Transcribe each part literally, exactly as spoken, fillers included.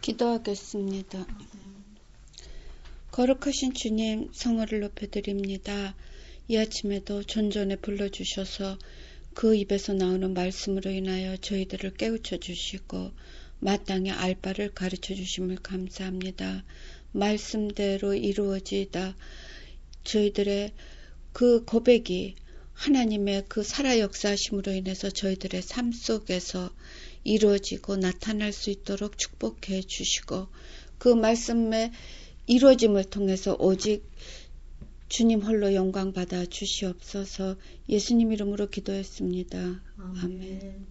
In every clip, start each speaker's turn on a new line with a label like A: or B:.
A: 기도하겠습니다. 거룩하신 주님, 성화를 높여드립니다. 이 아침에도 존전에 불러주셔서 그 입에서 나오는 말씀으로 인하여 저희들을 깨우쳐 주시고 마땅히 알 바를 가르쳐 주심을 감사합니다. 말씀대로 이루어지다 저희들의 그 고백이 하나님의 그 살아 역사하심으로 인해서 저희들의 삶 속에서 이루어지고 나타날 수 있도록 축복해 주시고 그 말씀의 이루어짐을 통해서 오직 주님 홀로 영광 받아 주시옵소서. 예수님 이름으로 기도했습니다. 아멘. 아멘.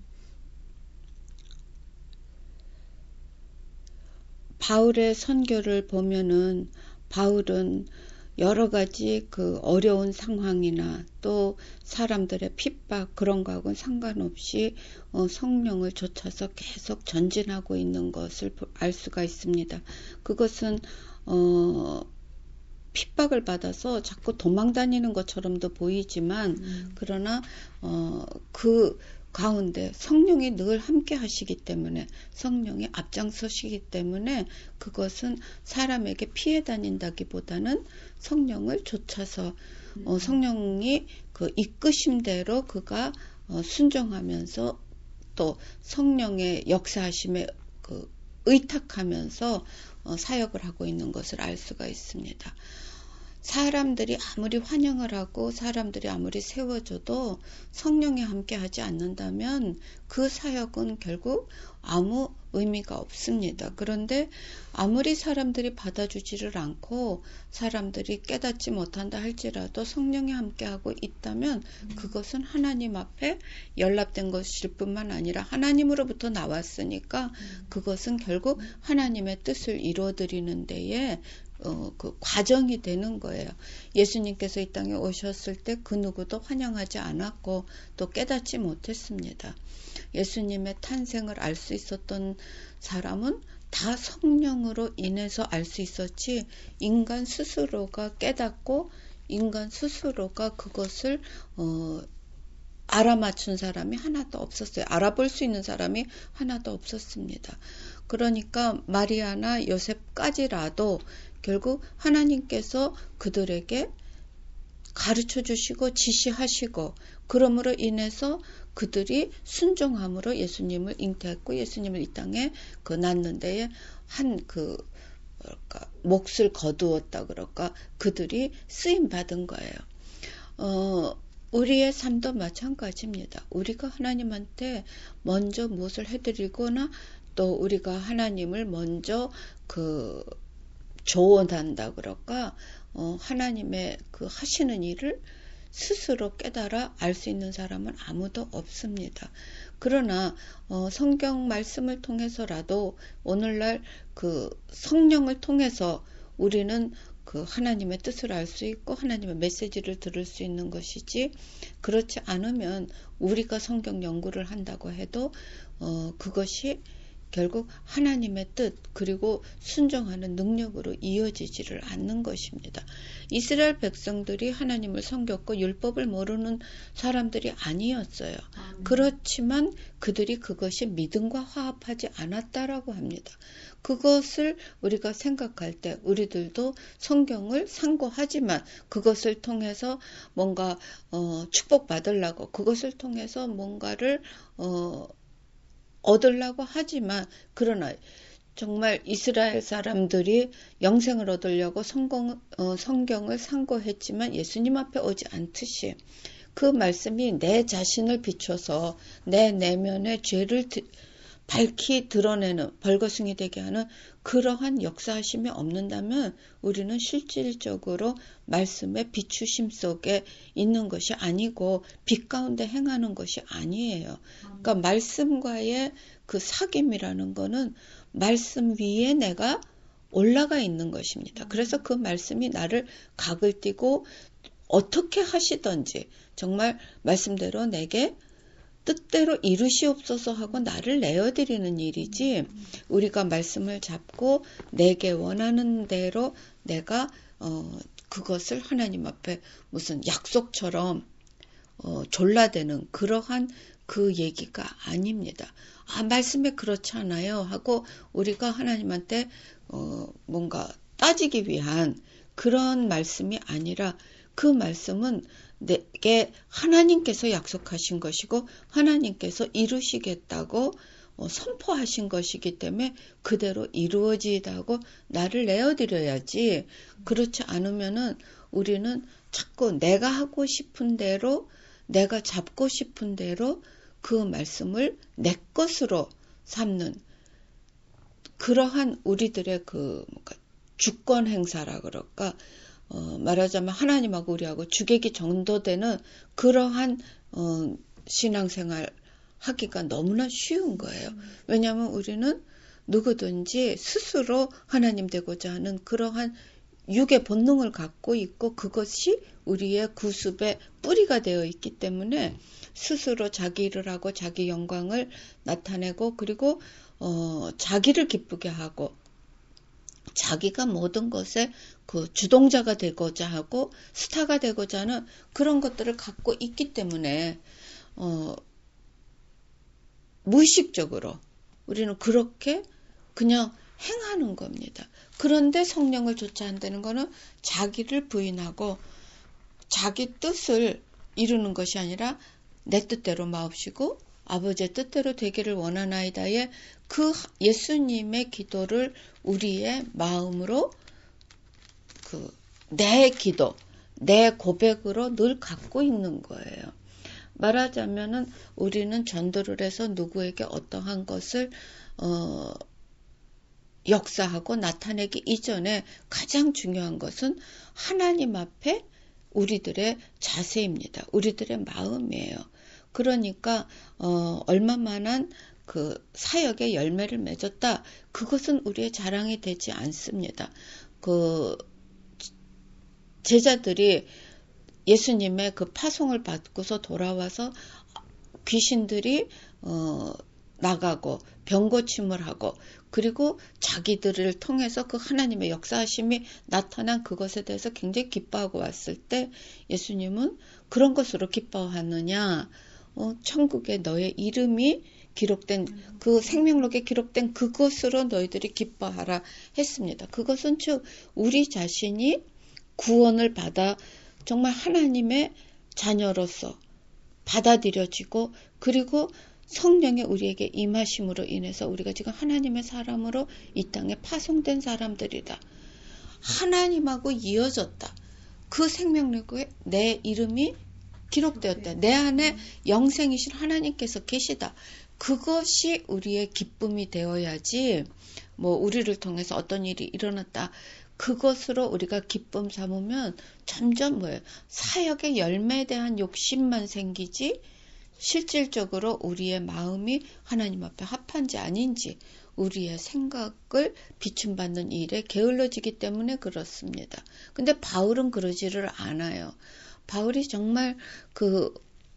A: 바울의 선교를 보면은 바울은 여러 가지 그 어려운 상황이나 또 사람들의 핍박 그런 거하고는 상관없이 어, 성령을 좇아서 계속 전진하고 있는 것을 알 수가 있습니다. 그것은 어, 핍박을 받아서 자꾸 도망다니는 것처럼도 보이지만 음. 그러나 어, 그 가운데 성령이 늘 함께 하시기 때문에 성령이 앞장서시기 때문에 그것은 사람에게 피해 다닌다기보다는 성령을 좇아서 음. 어, 성령이 그 이끄심대로 그가 어, 순종하면서 또 성령의 역사하심에 그 의탁하면서 어, 사역을 하고 있는 것을 알 수가 있습니다. 사람들이 아무리 환영을 하고 사람들이 아무리 세워줘도 성령이 함께 하지 않는다면 그 사역은 결국 아무 의미가 없습니다. 그런데 아무리 사람들이 받아주지를 않고 사람들이 깨닫지 못한다 할지라도 성령이 함께하고 있다면 그것은 하나님 앞에 연락된 것일 뿐만 아니라 하나님으로부터 나왔으니까 그것은 결국 하나님의 뜻을 이루어드리는 데에 어, 그 과정이 되는 거예요. 예수님께서 이 땅에 오셨을 때 그 누구도 환영하지 않았고 또 깨닫지 못했습니다. 예수님의 탄생을 알 수 있었던 사람은 다 성령으로 인해서 알 수 있었지 인간 스스로가 깨닫고 인간 스스로가 그것을 어, 알아맞춘 사람이 하나도 없었어요. 알아볼 수 있는 사람이 하나도 없었습니다. 그러니까 마리아나 요셉까지라도 결국 하나님께서 그들에게 가르쳐 주시고 지시하시고 그러므로 인해서 그들이 순종함으로 예수님을 잉태했고 예수님을 이 땅에 그 낳는 데에 한 그 뭐랄까 몫을 거두었다 그럴까 그들이 쓰임 받은 거예요. 어, 우리의 삶도 마찬가지입니다. 우리가 하나님한테 먼저 무엇을 해드리거나 또 우리가 하나님을 먼저 그 조언한다 그럴까 어, 하나님의 그 하시는 일을 스스로 깨달아 알 수 있는 사람은 아무도 없습니다. 그러나 어, 성경 말씀을 통해서라도 오늘날 그 성령을 통해서 우리는 그 하나님의 뜻을 알 수 있고 하나님의 메시지를 들을 수 있는 것이지 그렇지 않으면 우리가 성경 연구를 한다고 해도 어, 그것이 결국 하나님의 뜻 그리고 순종하는 능력으로 이어지지를 않는 것입니다. 이스라엘 백성들이 하나님을 섬겼고 율법을 모르는 사람들이 아니었어요. 음. 그렇지만 그들이 그것이 믿음과 화합하지 않았다라고 합니다. 그것을 우리가 생각할 때 우리들도 성경을 상고하지만 그것을 통해서 뭔가 어, 축복받으려고 그것을 통해서 뭔가를 어, 얻으려고 하지만 그러나 정말 이스라엘 사람들이 영생을 얻으려고 성공, 어, 성경을 상고했지만 예수님 앞에 오지 않듯이 그 말씀이 내 자신을 비춰서 내 내면의 죄를 드, 밝히 드러내는 벌거숭이 되게 하는 그러한 역사하심이 없는다면 우리는 실질적으로 말씀의 비추심 속에 있는 것이 아니고 빛 가운데 행하는 것이 아니에요. 그러니까 말씀과의 그 사귐이라는 거는 말씀 위에 내가 올라가 있는 것입니다. 그래서 그 말씀이 나를 각을 띠고 어떻게 하시든지 정말 말씀대로 내게 뜻대로 이루시옵소서 하고 나를 내어드리는 일이지 우리가 말씀을 잡고 내게 원하는 대로 내가 어, 그것을 하나님 앞에 무슨 약속처럼 어, 졸라대는 그러한 그 얘기가 아닙니다. 아, 말씀에 그렇지 않아요 하고 우리가 하나님한테 어, 뭔가 따지기 위한 그런 말씀이 아니라 그 말씀은 내게 하나님께서 약속하신 것이고 하나님께서 이루시겠다고 어, 선포하신 것이기 때문에 그대로 이루어지다고 나를 내어드려야지. 그렇지 않으면은 우리는 자꾸 내가 하고 싶은 대로 내가 잡고 싶은 대로 그 말씀을 내 것으로 삼는 그러한 우리들의 그 뭔가 주권 행사라 그럴까 어, 말하자면 하나님하고 우리하고 주객이 전도되는 그러한 어, 신앙생활 하기가 너무나 쉬운 거예요. 왜냐하면 우리는 누구든지 스스로 하나님 되고자 하는 그러한 육의 본능을 갖고 있고 그것이 우리의 구습의 뿌리가 되어 있기 때문에 스스로 자기 일을 하고 자기 영광을 나타내고 그리고 어, 자기를 기쁘게 하고 자기가 모든 것에 그 주동자가 되고자 하고 스타가 되고자 하는 그런 것들을 갖고 있기 때문에 어, 무의식적으로 우리는 그렇게 그냥 행하는 겁니다. 그런데 성령을 쫓아한다는 것은 자기를 부인하고 자기 뜻을 이루는 것이 아니라 내 뜻대로 마옵시고 아버지의 뜻대로 되기를 원하나이다의 그 예수님의 기도를 우리의 마음으로 그 내 기도, 내 고백으로 늘 갖고 있는 거예요. 말하자면은 우리는 전도를 해서 누구에게 어떠한 것을 어, 역사하고 나타내기 이전에 가장 중요한 것은 하나님 앞에 우리들의 자세입니다. 우리들의 마음이에요. 그러니까 어, 얼마만한 그 사역의 열매를 맺었다. 그것은 우리의 자랑이 되지 않습니다. 그 제자들이 예수님의 그 파송을 받고서 돌아와서 귀신들이 어, 나가고 병고침을 하고 그리고 자기들을 통해서 그 하나님의 역사하심이 나타난 그것에 대해서 굉장히 기뻐하고 왔을 때 예수님은 그런 것으로 기뻐하느냐 어, 천국에 너의 이름이 기록된 그 생명록에 기록된 그것으로 너희들이 기뻐하라 했습니다. 그것은 즉 우리 자신이 구원을 받아 정말 하나님의 자녀로서 받아들여지고 그리고 성령의 우리에게 임하심으로 인해서 우리가 지금 하나님의 사람으로 이 땅에 파송된 사람들이다. 하나님하고 이어졌다. 그 생명력에 내 이름이 기록되었다. 내 안에 영생이신 하나님께서 계시다. 그것이 우리의 기쁨이 되어야지 뭐 우리를 통해서 어떤 일이 일어났다. 그것으로 우리가 기쁨 삼으면 점점 뭐예요? 사역의 열매에 대한 욕심만 생기지 실질적으로 우리의 마음이 하나님 앞에 합한지 아닌지 우리의 생각을 비춤받는 일에 게을러지기 때문에 그렇습니다. 근데 바울은 그러지를 않아요. 바울이 정말 그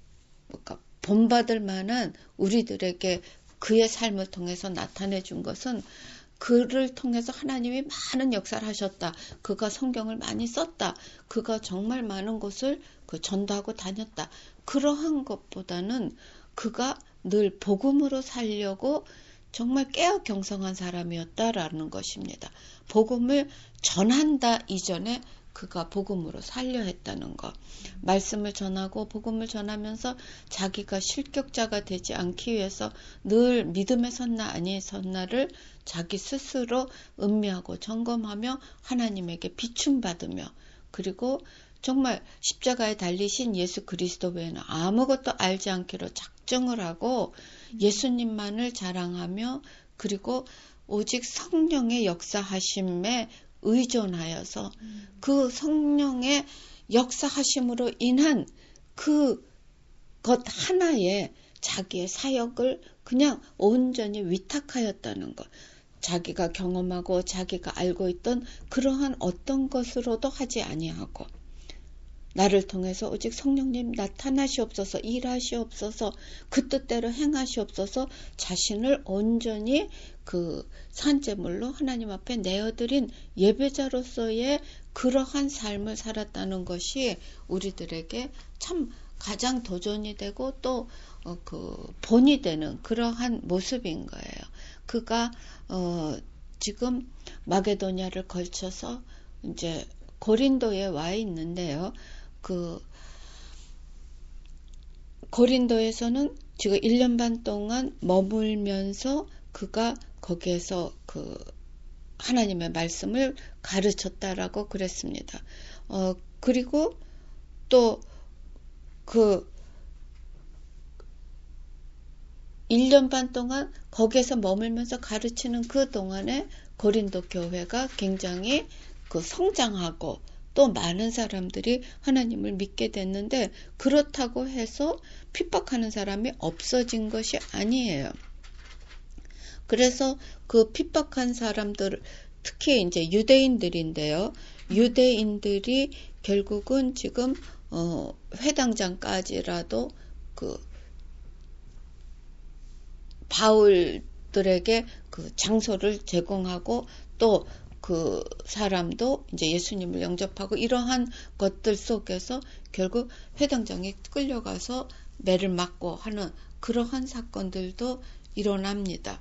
A: 뭔가 본받을 만한 우리들에게 그의 삶을 통해서 나타내 준 것은 그를 통해서 하나님이 많은 역사를 하셨다. 그가 성경을 많이 썼다. 그가 정말 많은 곳을 그 전도하고 다녔다. 그러한 것보다는 그가 늘 복음으로 살려고 정말 깨어 경성한 사람이었다라는 것입니다. 복음을 전한다 이전에 그가 복음으로 살려 했다는 것. 말씀을 전하고 복음을 전하면서 자기가 실격자가 되지 않기 위해서 늘 믿음에 섰나 아니에 섰나를 자기 스스로 음미하고 점검하며 하나님에게 비춤받으며 그리고 정말 십자가에 달리신 예수 그리스도 외에는 아무것도 알지 않기로 작정을 하고 예수님만을 자랑하며 그리고 오직 성령의 역사하심에 의존하여서 그 성령의 역사하심으로 인한 그 것 하나에 자기의 사역을 그냥 온전히 위탁하였다는 것. 자기가 경험하고 자기가 알고 있던 그러한 어떤 것으로도 하지 아니하고 나를 통해서 오직 성령님 나타나시옵소서 일하시옵소서 그 뜻대로 행하시옵소서 자신을 온전히 그 산제물로 하나님 앞에 내어드린 예배자로서의 그러한 삶을 살았다는 것이 우리들에게 참 가장 도전이 되고 또 어, 그 본이 되는 그러한 모습인 거예요. 그가 어, 지금 마게도냐를 걸쳐서 이제 고린도에 와 있는데요. 그 고린도에서는 지금 일 년 반 동안 머물면서 그가 거기에서 그 하나님의 말씀을 가르쳤다라고 그랬습니다. 어, 그리고 또 그 일 년 반 동안 거기에서 머물면서 가르치는 그 동안에 고린도 교회가 굉장히 그 성장하고 또 많은 사람들이 하나님을 믿게 됐는데, 그렇다고 해서 핍박하는 사람이 없어진 것이 아니에요. 그래서 그 핍박한 사람들, 특히 이제 유대인들인데요. 유대인들이 결국은 지금 어, 회당장까지라도 그 바울들에게 그 장소를 제공하고 또 그 사람도 이제 예수님을 영접하고 이러한 것들 속에서 결국 회당장에 끌려가서 매를 맞고 하는 그러한 사건들도 일어납니다.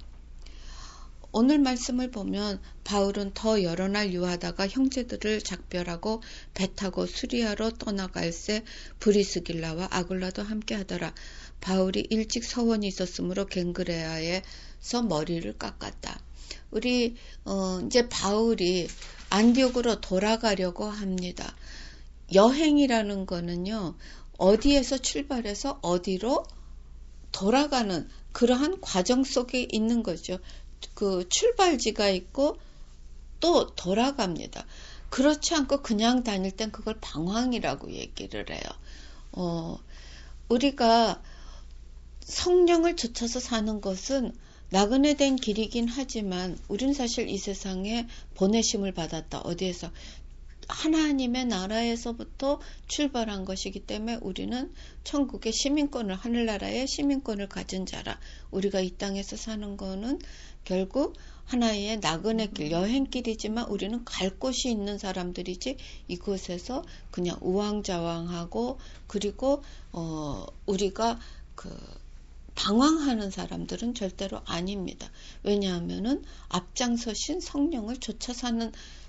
A: 오늘 말씀을 보면 바울은 더 여러 날 유하다가 형제들을 작별하고 배 타고 수리아로 떠나갈새 브리스길라와 아굴라도 함께 하더라. 바울이 일찍 서원이 있었으므로 겐그레아에서 머리를 깎았다. 우리 어, 이제 바울이 안디옥으로 돌아가려고 합니다. 여행이라는 거는요, 어디에서 출발해서 어디로 돌아가는 그러한 과정 속에 있는 거죠. 그 출발지가 있고 또 돌아갑니다. 그렇지 않고 그냥 다닐 땐 그걸 방황이라고 얘기를 해요. 어, 우리가 성령을 좇아서 사는 것은 나그네 된 길이긴 하지만 우리는 사실 이 세상에 보내심을 받았다. 어디에서? 하나님의 나라에서부터 출발한 것이기 때문에 우리는 천국의 시민권을, 하늘나라의 시민권을 가진 자라. 우리가 이 땅에서 사는 거는 결국 하나의 나그네길, 여행길이지만 우리는 갈 곳이 있는 사람들이지 이곳에서 그냥 우왕좌왕하고 그리고 어, 우리가 그 방황하는 사람들은 절대로 아닙니다. 왜냐하면은 앞장서신 성령을 좇아 사는,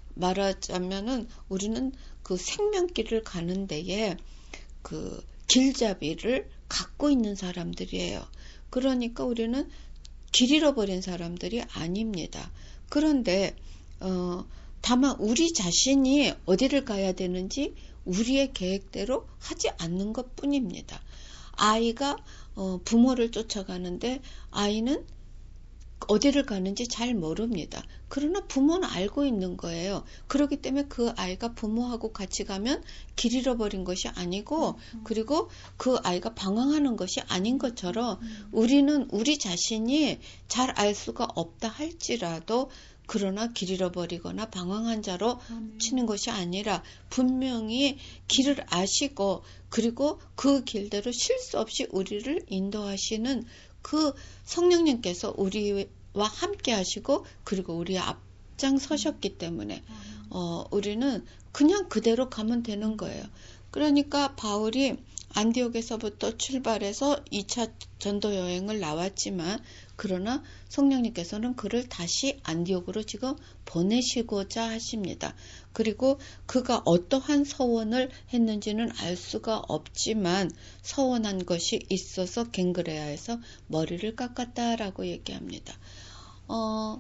A: 말하자면은 우리는 그 생명길을 가는 데에 그 길잡이를 갖고 있는 사람들이에요. 그러니까 우리는 길 잃어버린 사람들이 아닙니다. 그런데 어, 다만 우리 자신이 어디를 가야 되는지 우리의 계획대로 하지 않는 것 뿐입니다. 아이가 어, 부모를 쫓아가는데 아이는 어디를 가는지 잘 모릅니다. 그러나 부모는 알고 있는 거예요. 그렇기 때문에 그 아이가 부모하고 같이 가면 길 잃어버린 것이 아니고 그리고 그 아이가 방황하는 것이 아닌 것처럼 우리는 우리 자신이 잘 알 수가 없다 할지라도 그러나 길 잃어버리거나 방황한 자로 치는 것이 아니라 분명히 길을 아시고 그리고 그 길대로 실수 없이 우리를 인도하시는 그 성령님께서 우리와 함께 하시고 그리고 우리 앞장 서셨기 때문에 어, 우리는 그냥 그대로 가면 되는 거예요. 그러니까 바울이 안디옥에서부터 출발해서 이 차 전도 여행을 나왔지만 그러나 성령님께서는 그를 다시 안디옥으로 지금 보내시고자 하십니다. 그리고 그가 어떠한 서원을 했는지는 알 수가 없지만 서원한 것이 있어서 겐그레아에서 머리를 깎았다라고 얘기합니다. 어,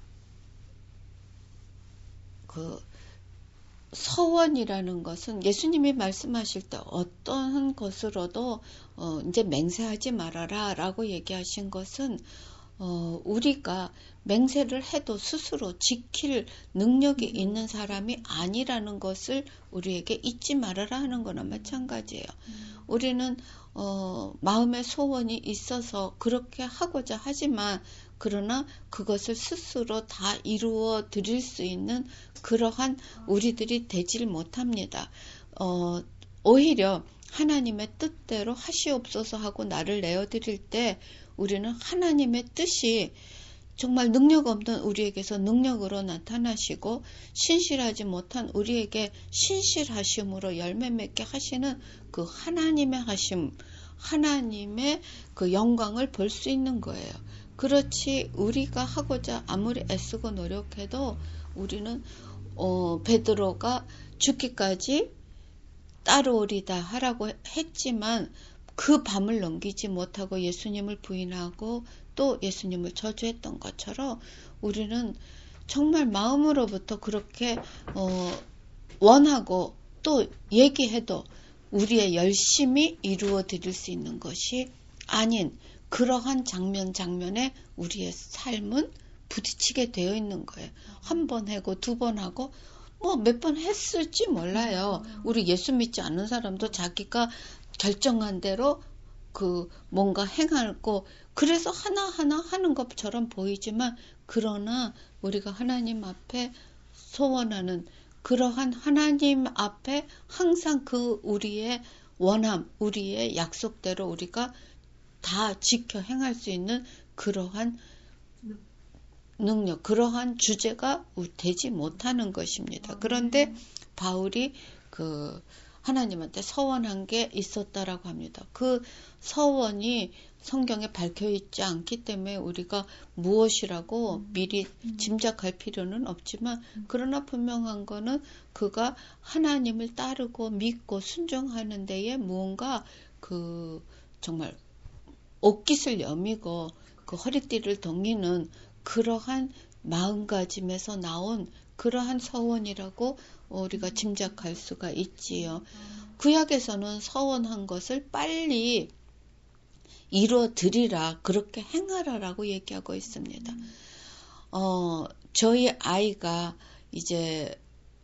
A: 그 서원이라는 것은 예수님이 말씀하실 때 어떠한 것으로도 어, 이제 맹세하지 말아라 라고 얘기하신 것은 어, 우리가 맹세를 해도 스스로 지킬 능력이 음. 있는 사람이 아니라는 것을 우리에게 잊지 말아라 하는 거나 마찬가지예요. 음. 우리는 어, 마음의 소원이 있어서 그렇게 하고자 하지만 그러나 그것을 스스로 다 이루어 드릴 수 있는 그러한 우리들이 되질 못합니다. 어, 오히려 하나님의 뜻대로 하시옵소서 하고 나를 내어드릴 때 우리는 하나님의 뜻이 정말 능력 없는 우리에게서 능력으로 나타나시고 신실하지 못한 우리에게 신실하심으로 열매 맺게 하시는 그 하나님의 하심, 하나님의 그 영광을 볼 수 있는 거예요. 그렇지 우리가 하고자 아무리 애쓰고 노력해도 우리는 어, 베드로가 죽기까지 따르오리다 하라고 했지만 그 밤을 넘기지 못하고 예수님을 부인하고 또 예수님을 저주했던 것처럼 우리는 정말 마음으로부터 그렇게 어, 원하고 또 얘기해도 우리의 열심히 이루어 드릴 수 있는 것이 아닌 그러한 장면 장면에 우리의 삶은 부딪히게 되어 있는 거예요. 한 번 하고 두 번 하고 뭐 몇 번 했을지 몰라요. 우리 예수 믿지 않는 사람도 자기가 결정한 대로 그 뭔가 행하고 그래서 하나하나 하는 것처럼 보이지만 그러나 우리가 하나님 앞에 소원하는 그러한 하나님 앞에 항상 그 우리의 원함, 우리의 약속대로 우리가 다 지켜 행할 수 있는 그러한 능력, 그러한 주제가 되지 못하는 것입니다. 그런데 바울이 그 하나님한테 서원한 게 있었다라고 합니다. 그 서원이 성경에 밝혀 있지 않기 때문에 우리가 무엇이라고 미리 짐작할 필요는 없지만 그러나 분명한 거는 그가 하나님을 따르고 믿고 순종하는 데에 무언가 그 정말 옷깃을 여미고 그 허리띠를 동이는 그러한 마음가짐에서 나온 그러한 서원이라고 우리가 짐작할 수가 있지요. 구약에서는 서원한 것을 빨리 이루어 드리라, 그렇게 행하라라고 얘기하고 있습니다. 어, 저희 아이가 이제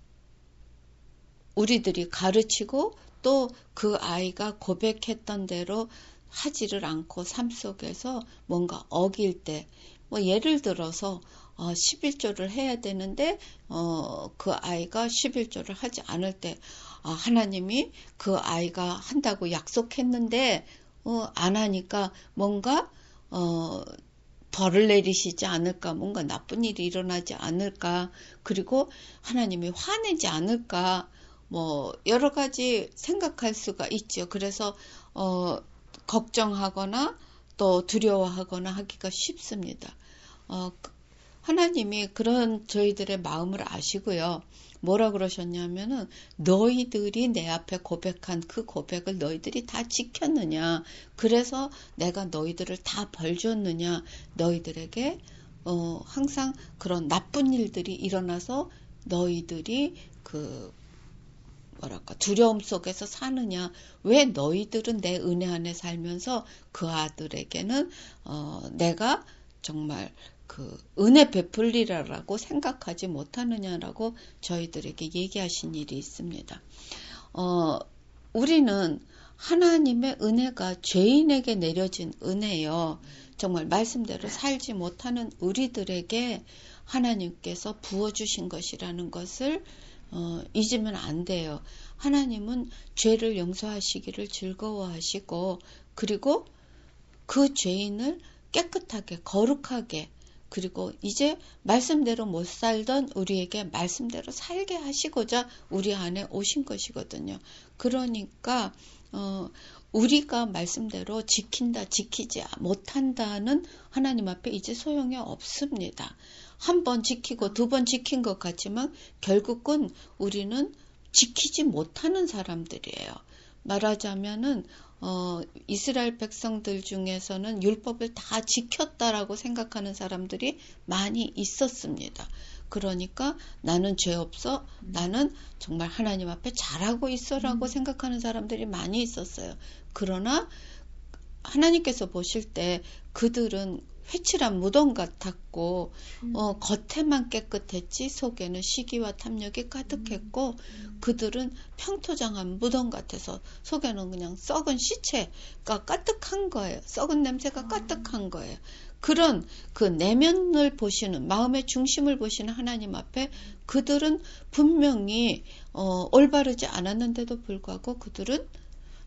A: 우리들이 가르치고 또 그 아이가 고백했던 대로 하지를 않고 삶 속에서 뭔가 어길 때, 뭐 예를 들어서 어, 십일조를 해야 되는데 어, 그 아이가 십일조를 하지 않을 때 아, 하나님이 그 아이가 한다고 약속했는데 어, 안 하니까 뭔가 어, 벌을 내리시지 않을까, 뭔가 나쁜 일이 일어나지 않을까, 그리고 하나님이 화내지 않을까, 뭐 여러 가지 생각할 수가 있죠. 그래서 어, 걱정하거나 또 두려워하거나 하기가 쉽습니다. 어, 하나님이 그런 저희들의 마음을 아시고요. 뭐라 그러셨냐면은 너희들이 내 앞에 고백한 그 고백을 너희들이 다 지켰느냐, 그래서 내가 너희들을 다 벌 줬느냐, 너희들에게 어, 항상 그런 나쁜 일들이 일어나서 너희들이 그 뭐랄까 두려움 속에서 사느냐, 왜 너희들은 내 은혜 안에 살면서 그 아들에게는 어, 내가 정말 그 은혜 베풀리라라고 생각하지 못하느냐라고 저희들에게 얘기하신 일이 있습니다. 어, 우리는 하나님의 은혜가 죄인에게 내려진 은혜요. 정말 말씀대로 살지 못하는 우리들에게 하나님께서 부어주신 것이라는 것을 어, 잊으면 안 돼요. 하나님은 죄를 용서하시기를 즐거워하시고, 그리고 그 죄인을 깨끗하게 거룩하게, 그리고 이제 말씀대로 못 살던 우리에게 말씀대로 살게 하시고자 우리 안에 오신 것이거든요. 그러니까 어, 우리가 말씀대로 지킨다, 지키지 못한다는 하나님 앞에 이제 소용이 없습니다. 한 번 지키고 두 번 지킨 것 같지만 결국은 우리는 지키지 못하는 사람들이에요. 말하자면은 어, 이스라엘 백성들 중에서는 율법을 다 지켰다라고 생각하는 사람들이 많이 있었습니다. 그러니까 나는 죄 없어, 나는 정말 하나님 앞에 잘하고 있어라고 음. 생각하는 사람들이 많이 있었어요. 그러나 하나님께서 보실 때 그들은 회칠한 무덤 같았고 음. 어, 겉에만 깨끗했지 속에는 시기와 탐욕이 가득했고 음. 그들은 평토장한 무덤 같아서 속에는 그냥 썩은 시체가 가득한 거예요. 썩은 냄새가 음. 가득한 거예요. 그런 그 내면을 보시는, 마음의 중심을 보시는 하나님 앞에 그들은 분명히 어, 올바르지 않았는데도 불구하고 그들은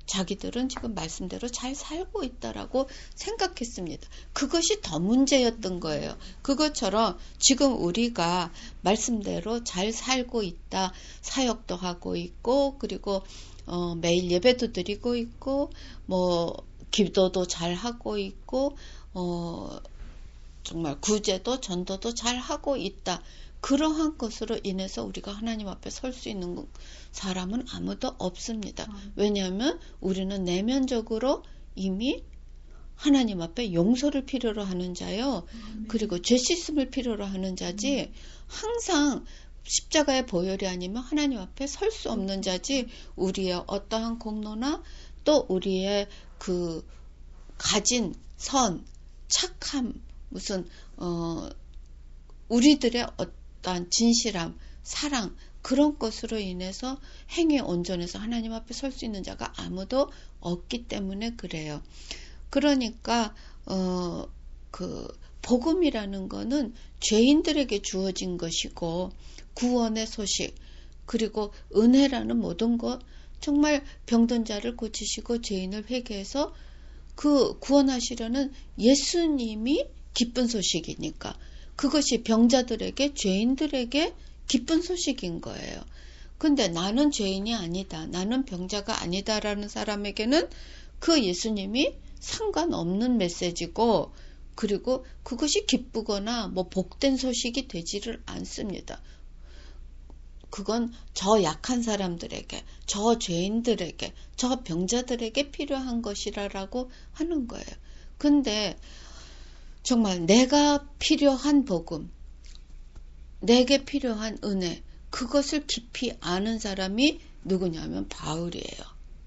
A: 자기들은 지금 말씀대로 잘 살고 있다라고 생각했습니다. 그것이 더 문제였던 거예요. 그것처럼 지금 우리가 말씀대로 잘 살고 있다, 사역도 하고 있고, 그리고 어, 매일 예배도 드리고 있고, 뭐 기도도 잘 하고 있고, 어, 정말 구제도 전도도 잘 하고 있다. 그러한 것으로 인해서 우리가 하나님 앞에 설 수 있는 사람은 아무도 없습니다. 왜냐하면 우리는 내면적으로 이미 하나님 앞에 용서를 필요로 하는 자요. 그리고 죄 씻음을 필요로 하는 자지 항상 십자가의 보혈이 아니면 하나님 앞에 설 수 없는 자지 우리의 어떠한 공로나 또 우리의 그 가진 선, 착함, 무슨 어 우리들의 어떠한 진실함, 사랑 그런 것으로 인해서 행위 온전해서 하나님 앞에 설 수 있는 자가 아무도 없기 때문에 그래요. 그러니까 어 그 복음이라는 거는 죄인들에게 주어진 것이고 구원의 소식 그리고 은혜라는 모든 것 정말 병든 자를 고치시고 죄인을 회개해서 그 구원하시려는 예수님이 기쁜 소식이니까 그것이 병자들에게 죄인들에게 기쁜 소식인 거예요. 근데 나는 죄인이 아니다. 나는 병자가 아니다라는 사람에게는 그 예수님이 상관없는 메시지고 그리고 그것이 기쁘거나 뭐 복된 소식이 되지를 않습니다. 그건 저 약한 사람들에게, 저 죄인들에게, 저 병자들에게 필요한 것이라고 하는 거예요. 근데 정말 내가 필요한 복음, 내게 필요한 은혜, 그것을 깊이 아는 사람이 누구냐면 바울이에요.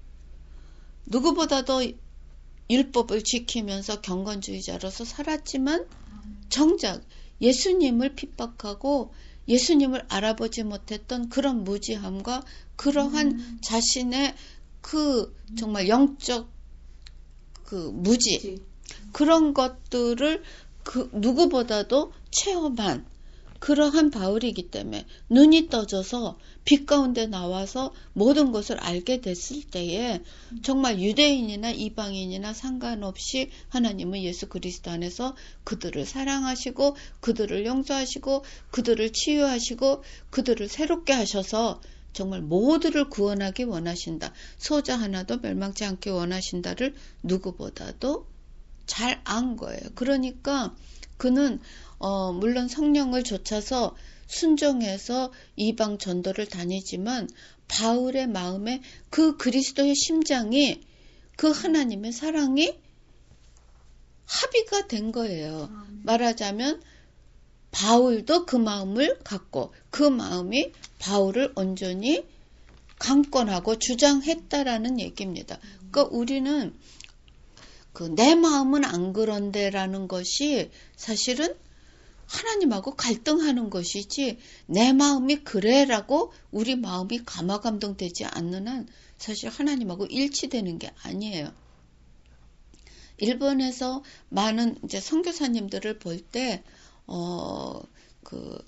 A: 누구보다도 율법을 지키면서 경건주의자로서 살았지만 정작 예수님을 핍박하고 예수님을 알아보지 못했던 그런 무지함과 그러한 음. 자신의 그 정말 영적 그 무지 그런 것들을 그 누구보다도 체험한 그러한 바울이기 때문에 눈이 떠져서 빛 가운데 나와서 모든 것을 알게 됐을 때에 정말 유대인이나 이방인이나 상관없이 하나님은 예수 그리스도 안에서 그들을 사랑하시고 그들을 용서하시고 그들을 치유하시고 그들을 새롭게 하셔서 정말 모두를 구원하기 원하신다. 소자 하나도 멸망치 않게 원하신다를 누구보다도 잘 안 거예요. 그러니까 그는 어, 물론 성령을 좇아서 순종해서 이방 전도를 다니지만 바울의 마음에 그 그리스도의 심장이 그 하나님의 사랑이 합의가 된 거예요. 말하자면 바울도 그 마음을 갖고 그 마음이 바울을 온전히 강권하고 주장했다라는 얘기입니다. 그러니까 우리는 그 내 마음은 안 그런데라는 것이 사실은 하나님하고 갈등하는 것이지 내 마음이 그래라고 우리 마음이 감화감동되지 않는 한 사실 하나님하고 일치되는 게 아니에요. 일본에서 많은 이제 선교사님들을 볼 때 어, 그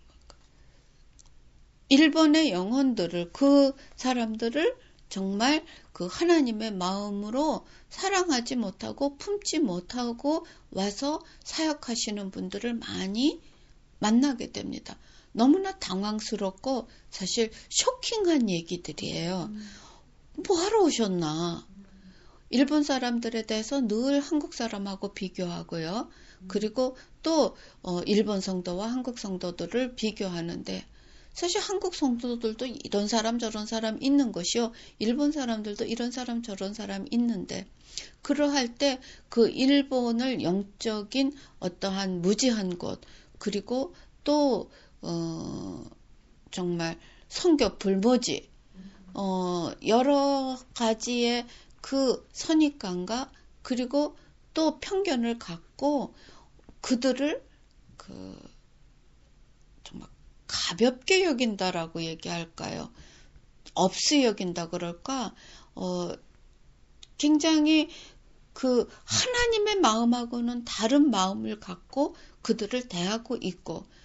A: 일본의 영혼들을 그 사람들을 정말 그 하나님의 마음으로 사랑하지 못하고 품지 못하고 와서 사역하시는 분들을 많이 만나게 됩니다. 너무나 당황스럽고 사실 쇼킹한 얘기들이에요. 음. 뭐하러 오셨나? 일본 사람들에 대해서 늘 한국 사람하고 비교하고요. 음. 그리고 또 어, 일본 성도와 한국 성도들을 비교하는데 사실 한국 성도들도 이런 사람 저런 사람 있는 것이요. 일본 사람들도 이런 사람 저런 사람 있는데 그러할 때 그 일본을 영적인 어떠한 무지한 곳 그리고 또 어, 정말 성교 불모지 어, 여러 가지의 그 선입관과 그리고 또 편견을 갖고 그들을 그 정말 가볍게 여긴다라고 얘기할까요? 없이 여긴다 그럴까? 어, 굉장히 그 하나님의 마음하고는 다른 마음을 갖고 그들을 대하고 있고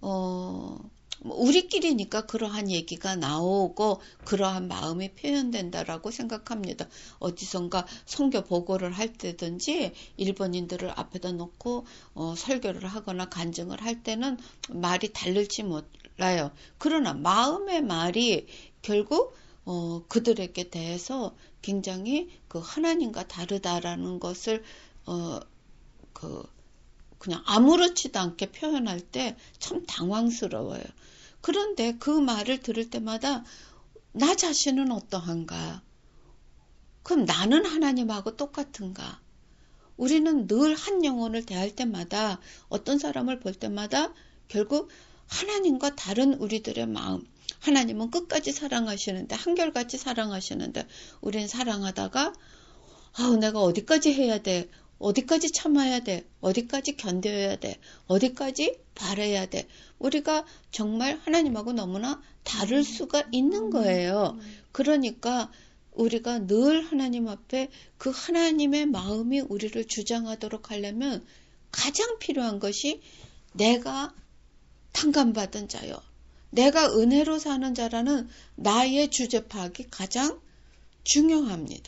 A: 어, 우리끼리니까 그러한 얘기가 나오고 그러한 마음이 표현된다라고 생각합니다. 어디선가 선교 보고를 할 때든지 일본인들을 앞에다 놓고 어, 설교를 하거나 간증을 할 때는 말이 다를지 몰라요. 그러나 마음의 말이 결국 어, 그들에게 대해서 굉장히 그 하나님과 다르다라는 것을 어, 그 그냥 아무렇지도 않게 표현할 때 참 당황스러워요. 그런데 그 말을 들을 때마다 나 자신은 어떠한가? 그럼 나는 하나님하고 똑같은가? 우리는 늘 한 영혼을 대할 때마다 어떤 사람을 볼 때마다 결국 하나님과 다른 우리들의 마음, 하나님은 끝까지 사랑하시는데 한결같이 사랑하시는데 우리는 사랑하다가 아우 내가 어디까지 해야 돼? 어디까지 참아야 돼? 어디까지 견뎌야 돼? 어디까지 바라야 돼? 우리가 정말 하나님하고 너무나 다를 수가 있는 거예요. 그러니까 우리가 늘 하나님 앞에 그 하나님의 마음이 우리를 주장하도록 하려면 가장 필요한 것이 내가 탕감받은 자요. 내가 은혜로 사는 자라는 나의 주제 파악이 가장 중요합니다.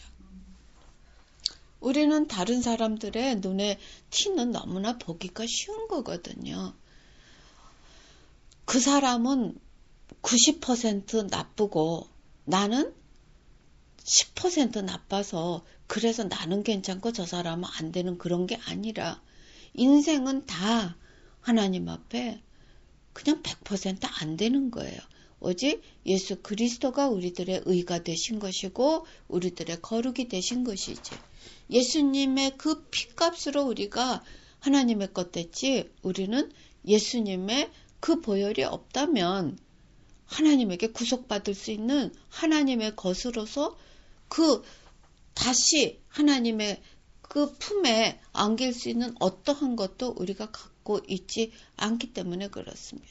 A: 우리는 다른 사람들의 눈에 티는 너무나 보기가 쉬운 거거든요. 그 사람은 구십 퍼센트 나쁘고 나는 십 퍼센트 나빠서 그래서 나는 괜찮고 저 사람은 안 되는 그런 게 아니라 인생은 다 하나님 앞에 그냥 백 퍼센트 안 되는 거예요. 오직 예수 그리스도가 우리들의 의가 되신 것이고 우리들의 거룩이 되신 것이지. 예수님의 그 피값으로 우리가 하나님의 것 됐지 우리는 예수님의 그 보혈이 없다면 하나님에게 구속받을 수 있는 하나님의 것으로서 그 다시 하나님의 그 품에 안길 수 있는 어떠한 것도 우리가 갖고 있지 않기 때문에 그렇습니다.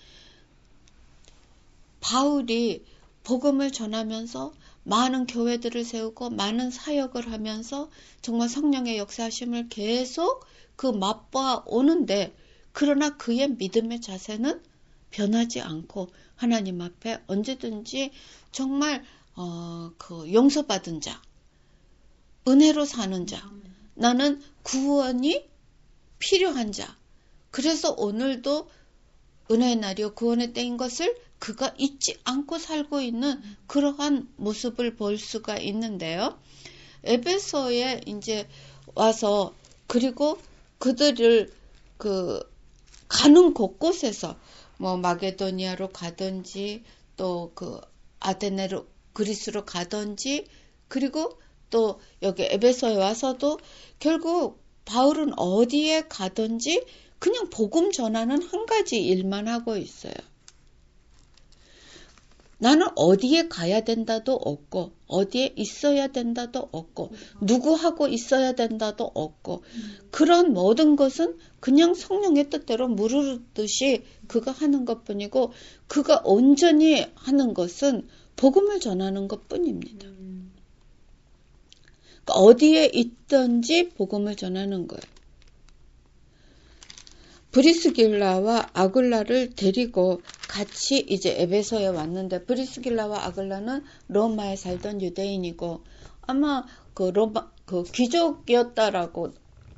A: 바울이 복음을 전하면서 많은 교회들을 세우고 많은 사역을 하면서 정말 성령의 역사하심을 계속 그 맛봐 오는데 그러나 그의 믿음의 자세는 변하지 않고 하나님 앞에 언제든지 정말 어, 그 용서받은 자, 은혜로 사는 자, 나는 구원이 필요한 자. 그래서 오늘도 은혜의 날이요 구원의 때인 것을 그가 잊지 않고 살고 있는 그러한 모습을 볼 수가 있는데요. 에베소에 이제 와서 그리고 그들을 그 가는 곳곳에서 뭐 마게도니아로 가든지 또 그 아테네로 그리스로 가든지 그리고 또 여기 에베소에 와서도 결국 바울은 어디에 가든지 그냥 복음 전하는 한 가지 일만 하고 있어요. 나는 어디에 가야 된다도 없고 어디에 있어야 된다도 없고 누구하고 있어야 된다도 없고 그런 모든 것은 그냥 성령의 뜻대로 무르르듯이 그가 하는 것뿐이고 그가 온전히 하는 것은 복음을 전하는 것뿐입니다. 그러니까 어디에 있든지 복음을 전하는 거예요. 브리스길라와 아굴라를 데리고 같이 이제 에베소에 왔는데 브리스길라와 아굴라는 로마에 살던 유대인이고 아마 그 로마 그 귀족이었다라고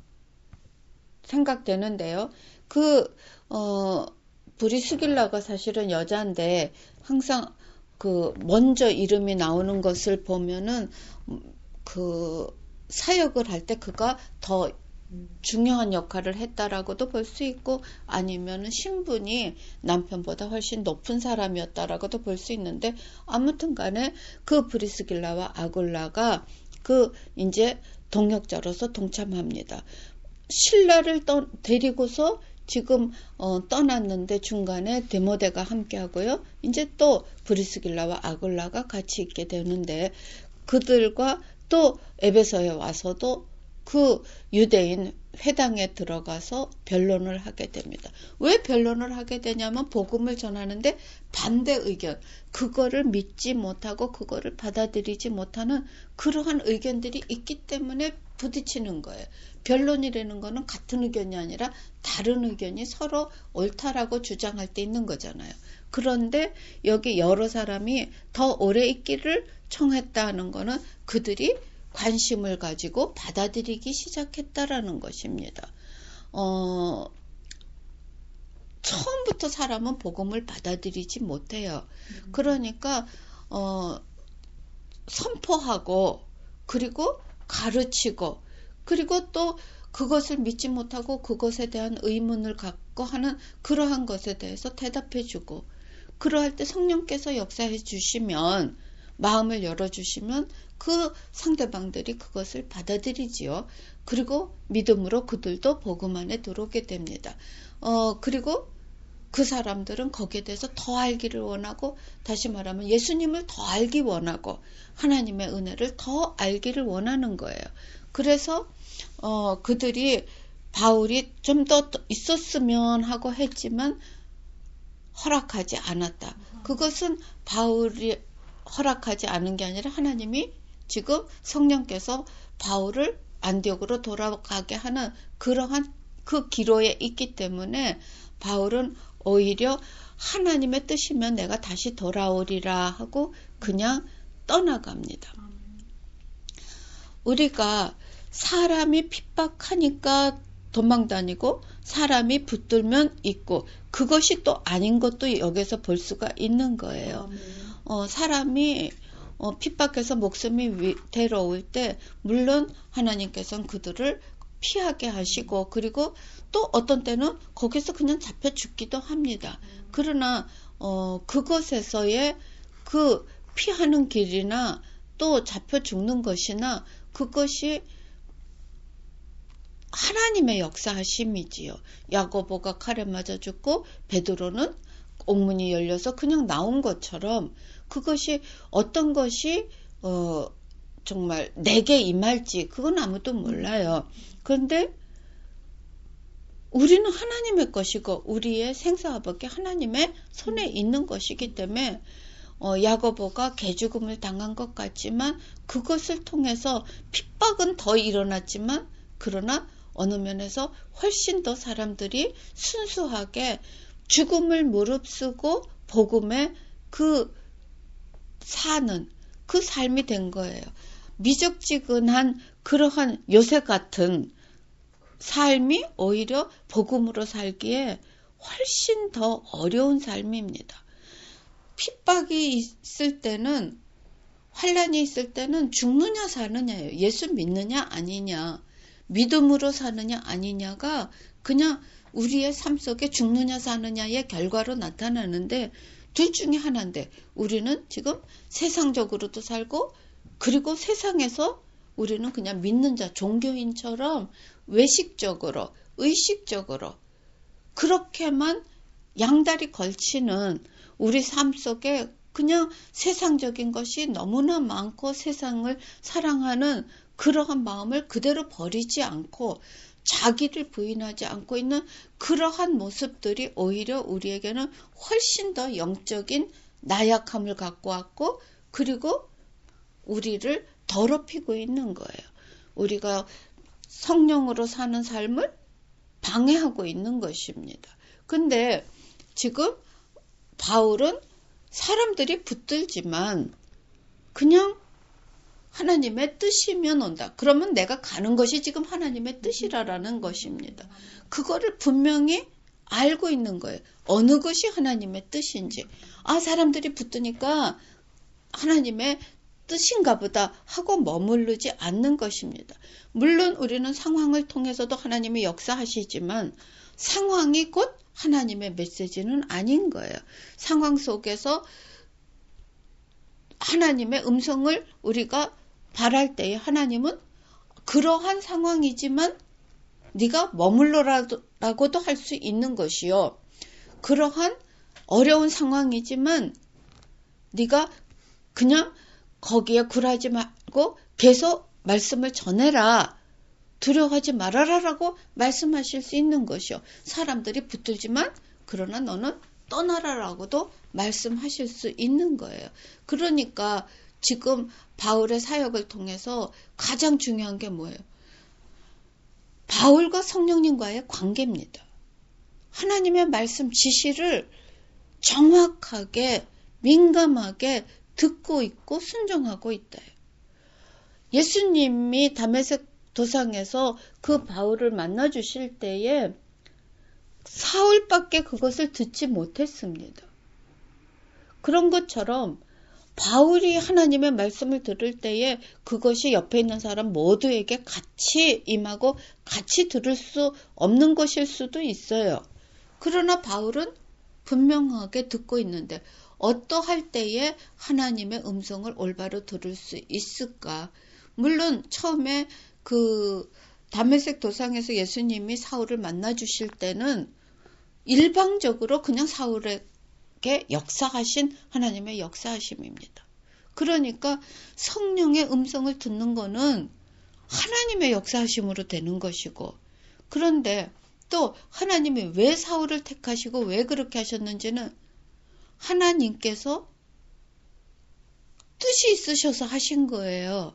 A: 생각되는데요. 그 어 브리스길라가 사실은 여자인데 항상 그 먼저 이름이 나오는 것을 보면은 그 사역을 할 때 그가 더 중요한 역할을 했다라고도 볼 수 있고 아니면 신분이 남편보다 훨씬 높은 사람이었다라고도 볼 수 있는데 아무튼 간에 그 브리스길라와 아굴라가 그 이제 동역자로서 동참합니다. 신라를 떠, 데리고서 지금 어, 떠났는데 중간에 데모데가 함께 하고요. 이제 또 브리스길라와 아굴라가 같이 있게 되는데 그들과 또 에베소에 와서도 그 유대인 회당에 들어가서 변론을 하게 됩니다. 왜 변론을 하게 되냐면 복음을 전하는데 반대 의견, 그거를 믿지 못하고 그거를 받아들이지 못하는 그러한 의견들이 있기 때문에 부딪히는 거예요. 변론이라는 거는 같은 의견이 아니라 다른 의견이 서로 옳다라고 주장할 때 있는 거잖아요. 그런데 여기 여러 사람이 더 오래 있기를 청했다는 거는 그들이 관심을 가지고 받아들이기 시작했다라는 것입니다. 어, 처음부터 사람은 복음을 받아들이지 못해요. 음. 그러니까 어, 선포하고 그리고 가르치고 그리고 또 그것을 믿지 못하고 그것에 대한 의문을 갖고 하는 그러한 것에 대해서 대답해주고 그러할 때 성령께서 역사해 주시면 마음을 열어주시면 그 상대방들이 그것을 받아들이지요. 그리고 믿음으로 그들도 복음 안에 들어오게 됩니다. 어, 그리고 그 사람들은 거기에 대해서 더 알기를 원하고 다시 말하면 예수님을 더 알기 원하고 하나님의 은혜를 더 알기를 원하는 거예요. 그래서 어, 그들이 바울이 좀 더 있었으면 하고 했지만 허락하지 않았다. 그것은 바울이 허락하지 않은 게 아니라 하나님이 지금 성령께서 바울을 안디옥으로 돌아가게 하는 그러한 그 기로에 있기 때문에 바울은 오히려 하나님의 뜻이면 내가 다시 돌아오리라 하고 그냥 떠나갑니다. 우리가 사람이 핍박하니까 도망다니고 사람이 붙들면 있고 그것이 또 아닌 것도 여기서 볼 수가 있는 거예요. 어, 사람이 어, 핍박해서 목숨이 위태로울 때 물론 하나님께서는 그들을 피하게 하시고 그리고 또 어떤 때는 거기서 그냥 잡혀 죽기도 합니다. 그러나 어, 그것에서의 그 피하는 길이나 또 잡혀 죽는 것이나 그것이 하나님의 역사하심이지요. 야고보가 칼에 맞아 죽고 베드로는 옥문이 열려서 그냥 나온 것처럼 그것이 어떤 것이 어, 정말 내게 임할지 그건 아무도 몰라요. 그런데 우리는 하나님의 것이고 우리의 생사화복이 하나님의 손에 있는 것이기 때문에 어, 야고보가 개죽음을 당한 것 같지만 그것을 통해서 핍박은 더 일어났지만 그러나 어느 면에서 훨씬 더 사람들이 순수하게 죽음을 무릅쓰고 복음에 그 사는 그 삶이 된 거예요. 미적지근한 그러한 요새 같은 삶이 오히려 복음으로 살기에 훨씬 더 어려운 삶입니다. 핍박이 있을 때는 환난이 있을 때는 죽느냐 사느냐예요. 예수 믿느냐 아니냐 믿음으로 사느냐 아니냐가 그냥 우리의 삶 속에 죽느냐 사느냐의 결과로 나타나는데 둘 중에 하나인데 우리는 지금 세상적으로도 살고 그리고 세상에서 우리는 그냥 믿는 자 종교인처럼 외식적으로 의식적으로 그렇게만 양다리 걸치는 우리 삶 속에 그냥 세상적인 것이 너무나 많고 세상을 사랑하는 그러한 마음을 그대로 버리지 않고 자기를 부인하지 않고 있는 그러한 모습들이 오히려 우리에게는 훨씬 더 영적인 나약함을 갖고 왔고 그리고 우리를 더럽히고 있는 거예요. 우리가 성령으로 사는 삶을 방해하고 있는 것입니다. 근데 지금 바울은 사람들이 붙들지만 그냥 하나님의 뜻이면 온다. 그러면 내가 가는 것이 지금 하나님의 뜻이라라는 것입니다. 그거를 분명히 알고 있는 거예요. 어느 것이 하나님의 뜻인지. 아, 사람들이 붙으니까 하나님의 뜻인가 보다 하고 머무르지 않는 것입니다. 물론 우리는 상황을 통해서도 하나님이 역사하시지만 상황이 곧 하나님의 메시지는 아닌 거예요. 상황 속에서 하나님의 음성을 우리가 바랄 때에 하나님은 그러한 상황이지만 네가 머물러라고도 할 수 있는 것이요. 그러한 어려운 상황이지만 네가 그냥 거기에 굴하지 말고 계속 말씀을 전해라. 두려워하지 말아라라고 말씀하실 수 있는 것이요. 사람들이 붙들지만 그러나 너는 떠나라라고도 말씀하실 수 있는 거예요. 그러니까 지금 바울의 사역을 통해서 가장 중요한 게 뭐예요? 바울과 성령님과의 관계입니다. 하나님의 말씀 지시를 정확하게 민감하게 듣고 있고 순종하고 있다. 예수님이 다메섹 도상에서 그 바울을 만나 주실 때에 사울밖에 그것을 듣지 못했습니다. 그런 것처럼 바울이 하나님의 말씀을 들을 때에 그것이 옆에 있는 사람 모두에게 같이 임하고 같이 들을 수 없는 것일 수도 있어요. 그러나 바울은 분명하게 듣고 있는데 어떠할 때에 하나님의 음성을 올바로 들을 수 있을까? 물론 처음에 그 다메섹 도상에서 예수님이 사울을 만나 주실 때는 일방적으로 그냥 사울에게 역사하신 하나님의 역사하심입니다. 그러니까 성령의 음성을 듣는 거는 하나님의 역사하심으로 되는 것이고, 그런데 또 하나님이 왜 사울을 택하시고 왜 그렇게 하셨는지는 하나님께서 뜻이 있으셔서 하신 거예요.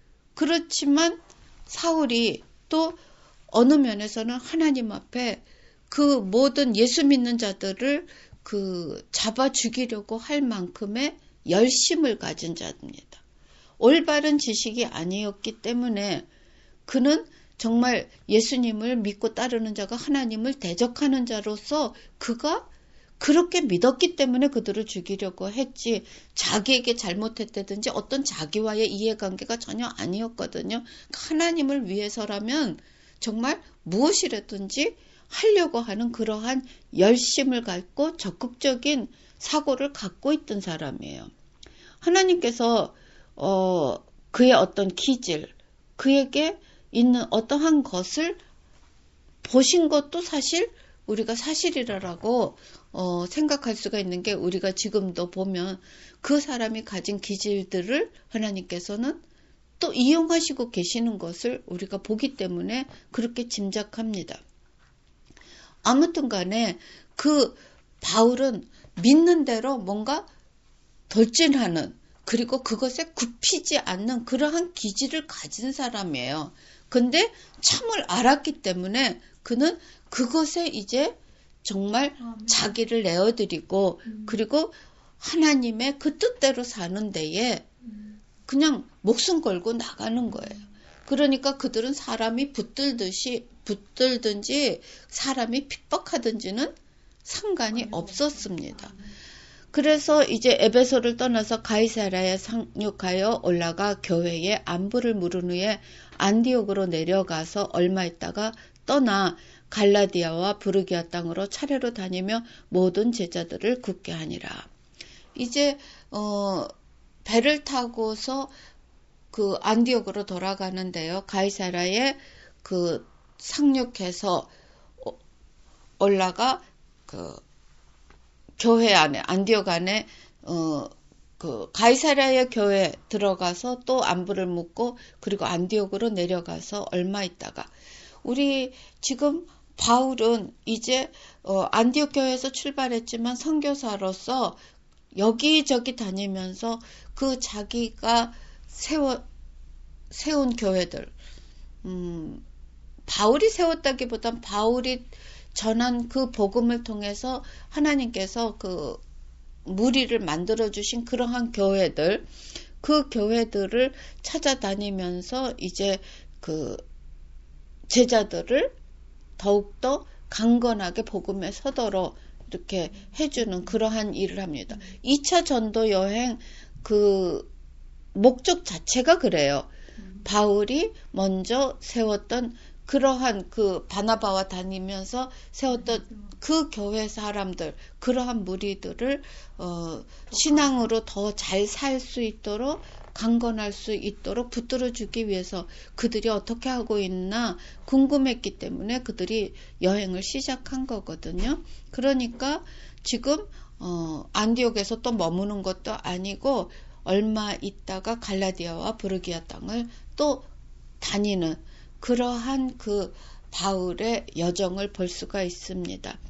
A: 그렇지만 사울이 또 어느 면에서는 하나님 앞에 그 모든 예수 믿는 자들을 그 잡아 죽이려고 할 만큼의 열심을 가진 자입니다. 올바른 지식이 아니었기 때문에 그는 정말 예수님을 믿고 따르는 자가 하나님을 대적하는 자로서 그가 그렇게 믿었기 때문에 그들을 죽이려고 했지, 자기에게 잘못했다든지 어떤 자기와의 이해관계가 전혀 아니었거든요. 하나님을 위해서라면 정말 무엇이라든지 하려고 하는 그러한 열심을 갖고 적극적인 사고를 갖고 있던 사람이에요. 하나님께서 어, 그의 어떤 기질, 그에게 있는 어떠한 것을 보신 것도 사실 우리가 사실이라고 어, 생각할 수가 있는 게, 우리가 지금도 보면 그 사람이 가진 기질들을 하나님께서는 또 이용하시고 계시는 것을 우리가 보기 때문에 그렇게 짐작합니다. 아무튼 간에 그 바울은 믿는 대로 뭔가 돌진하는, 그리고 그것에 굽히지 않는 그러한 기질을 가진 사람이에요. 근데 참을 알았기 때문에 그는 그것에 이제 정말 자기를 내어드리고 그리고 하나님의 그 뜻대로 사는 데에 그냥 목숨 걸고 나가는 거예요. 그러니까 그들은 사람이 붙들듯이 붙들든지 사람이 핍박하든지는 상관이 없었습니다. 그래서 이제 에베소를 떠나서 가이사랴에 상륙하여 올라가 교회에 안부를 물은 후에 안디옥으로 내려가서 얼마 있다가 떠나 갈라디아와 부르기아 땅으로 차례로 다니며 모든 제자들을 굳게 하니라. 이제 어, 배를 타고서 그 안디옥으로 돌아가는데요. 가이사랴에 그 상륙해서 올라가 그 교회 안에, 안디옥 안에 어, 그 가이사랴의 교회 들어가서 또 안부를 묻고 그리고 안디옥으로 내려가서 얼마 있다가, 우리 지금 바울은 이제 어, 안디옥 교회에서 출발했지만 선교사로서 여기저기 다니면서 그 자기가 세워 세운 교회들, 음, 바울이 세웠다기보단 바울이 전한 그 복음을 통해서 하나님께서 그 무리를 만들어 주신 그러한 교회들, 그 교회들을 찾아다니면서 이제 그 제자들을 더욱더 강건하게 복음에 서도록 이렇게 해주는 그러한 일을 합니다. 이 차 전도 여행 그 목적 자체가 그래요. 바울이 먼저 세웠던 그러한 그 바나바와 다니면서 세웠던 그 교회 사람들, 그러한 무리들을 어, 신앙으로 더 잘 살 수 있도록, 강건할 수 있도록 붙들어주기 위해서 그들이 어떻게 하고 있나 궁금했기 때문에 그들이 여행을 시작한 거거든요. 그러니까 지금 어, 안디옥에서 또 머무는 것도 아니고 얼마 있다가 갈라디아와 부르기아 땅을 또 다니는 그러한 그 바울의 여정을 볼 수가 있습니다.